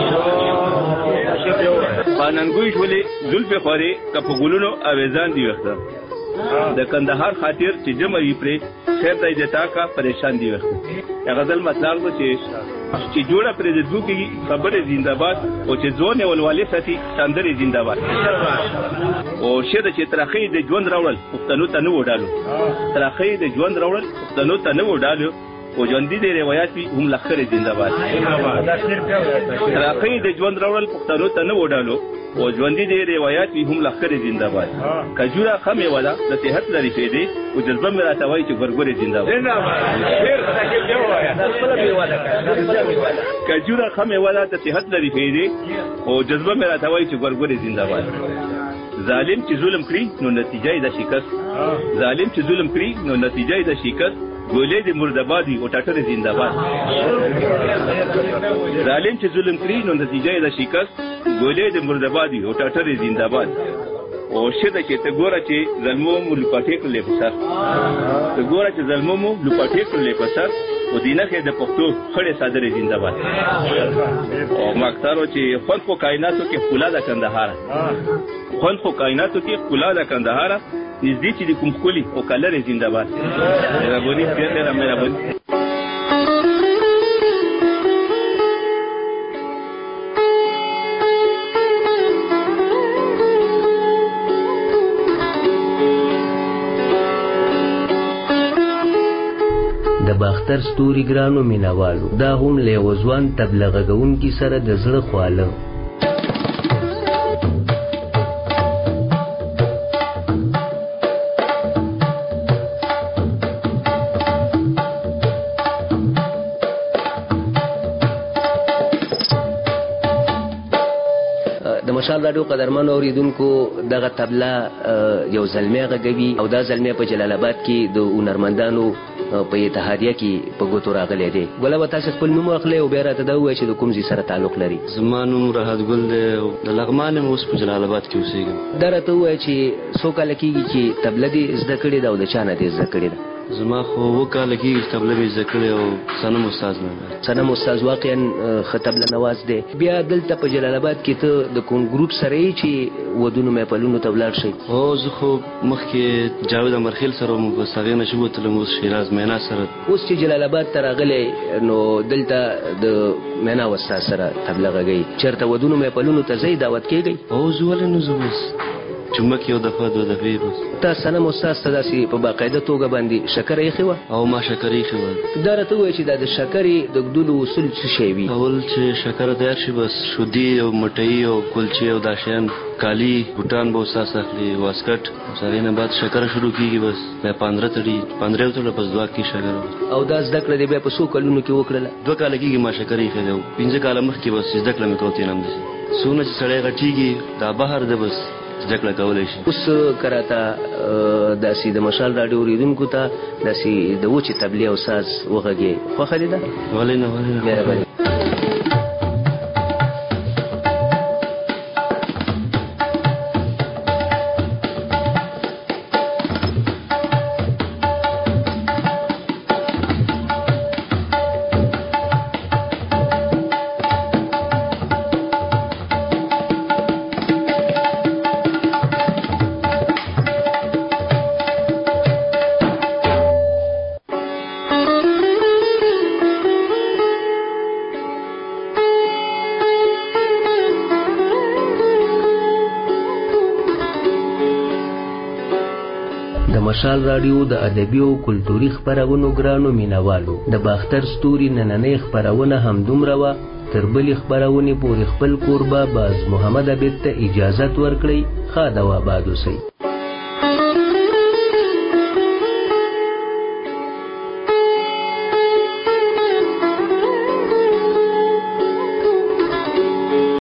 په اننګوی شولې زلفې خورې که په ګلونو اویزان دي ویښته د کندهار خاطر چې جمع وي پرې خیر دی د تا کا پریشان دي ویښته غزل مطلب و چې جوړه پرې د دوه کې خبره زنده‌باد او چې ځون ولولې ساتي سندري زنده‌باد او شه چې ترخی د ژوند راوړل پښتنو ته نه وډالو ترخی د ژوند راوړل پښتنو ته نه وډالو او ژوندۍ د روایت هم لخر زنده‌باد ترخی د ژوند راوړل پښتنو ته نه وډالو او ژوندۍ د روایت هم لخر زنده‌باد کجوره خمه ولا د صحت لري فېدې او جذبه مې راتوي چې ګورګورې زنده‌باد کجوره خمه ولا د صحت لري فېدې او جذبه مې راتوي چې ګورګورې زنده‌باد ظالم چې ظلم کړی نو نتیجه یې د شکست ظالم چې ظلم کړی نو نتیجه یې د شکست ګولې د مردابادي او ټاټر زنده‌باد ظالم چې ظلم کړی نو نتیجه یې د شکست ګولې د مردابادي او ټاټر زنده‌باد او شته چې ته ګوره چې ظلمو ملپټې کړلې په سر ته ګوره چې ظلمو ملپټې کړلې په سر او دینه کې د پښتو خړې صادرې زنده‌باد او ماکتارو چې خپل په کائناتو کې خلا د کندهار خپل په کائناتو کې خلا د کندهار نږدې چې د کوم خولي او کلر زنده‌باد مهرباني ډېره مهرباني د باختر ستوري ګرانو مینوالو دا هم له وزوان تبلیغ کوونکي سره د زړه خواله مشال راډیو قدرمن اوریدونکو دغه تبلا یو زلمی غږوي او دا زلمی په جلال آباد کې د هنرمندانو په اتحادیه کې په ګوتو راغلی دی. ګله به تاسو خپل نوم واخلئ او بیا راته دا ووایئ چې د کوم ځای سره تعلق لري. زما نوم راحت ګل دی او د لغمان یم اوس په جلال آباد کې اوسېږم. دا راته ووایئ چې څو کاله کېږي چې تبله دې زده کړې ده او د چا نه دې زده کړې ده؟ زما خو 2 کاله کېږي چې تبله مې زده کړې او صنم استاد نه صنم استاد واقعا ښه تبله نواز دی. بیا دلته په جلال آباد کې ته د کوم ګروپ سره یې چې ودونو محفلونو ته ولاړ شئ؟ هو زه خو مخکې جاوید امرخیل سره وم بس هغې نه چې وتلم اوس شیراز مینا سره. اوس چې جلال آباد ته راغلی نو دلته د مینا استاد سره تبله غږوئ چېرته ودونو محفلونو ته ځئ دعوت کېږئ؟ هو زه ولې نه ځم بس جمعه کې یو دفعه 2 دفعې بس. تا صنم استاد ته داسې په باقاعده توګه باندې شکره ایښې وه؟ او ما شکره ایښې وه. دا راته ووایه چې دا د شکرې د ږدلو اصول څه شی وي؟ اول چې شکره تیار شي بس شودي او مټۍ او کلچې او دا شیان کالي بوټان به استاد اخلي واسکټ هغې نه بعد شکره شروع کېږي بس بیا 15 تړي 15 وتړه بس 2 کې شکره. او دا زده کړه دې بیا په څو کلونو کې وکړله؟ 2 کاله کېږي ما شکره ایښې ده او 15 کاله مخکې بس زده کړه مې کوتې نه همداسې څومره چې سړی غټېږي دا بهر ده بس زده کړه کولی شي. اوس که راته داسې د مشال راډیو اورېدونکو ته داسې د وچې تبلې او ساز وغږې خوښه دې ده؟ ولې نه ولې نه. مشال رادیو د ادبي او کلتوري خبرونو ګرانو مینوالو د باختر ستوري نننۍ خبرونه هم دومره وه تر بلې خبرونې پورې خپل کوربه باز محمد عبید ته اجازت ورکړئ. ښه د آباد اوسئ.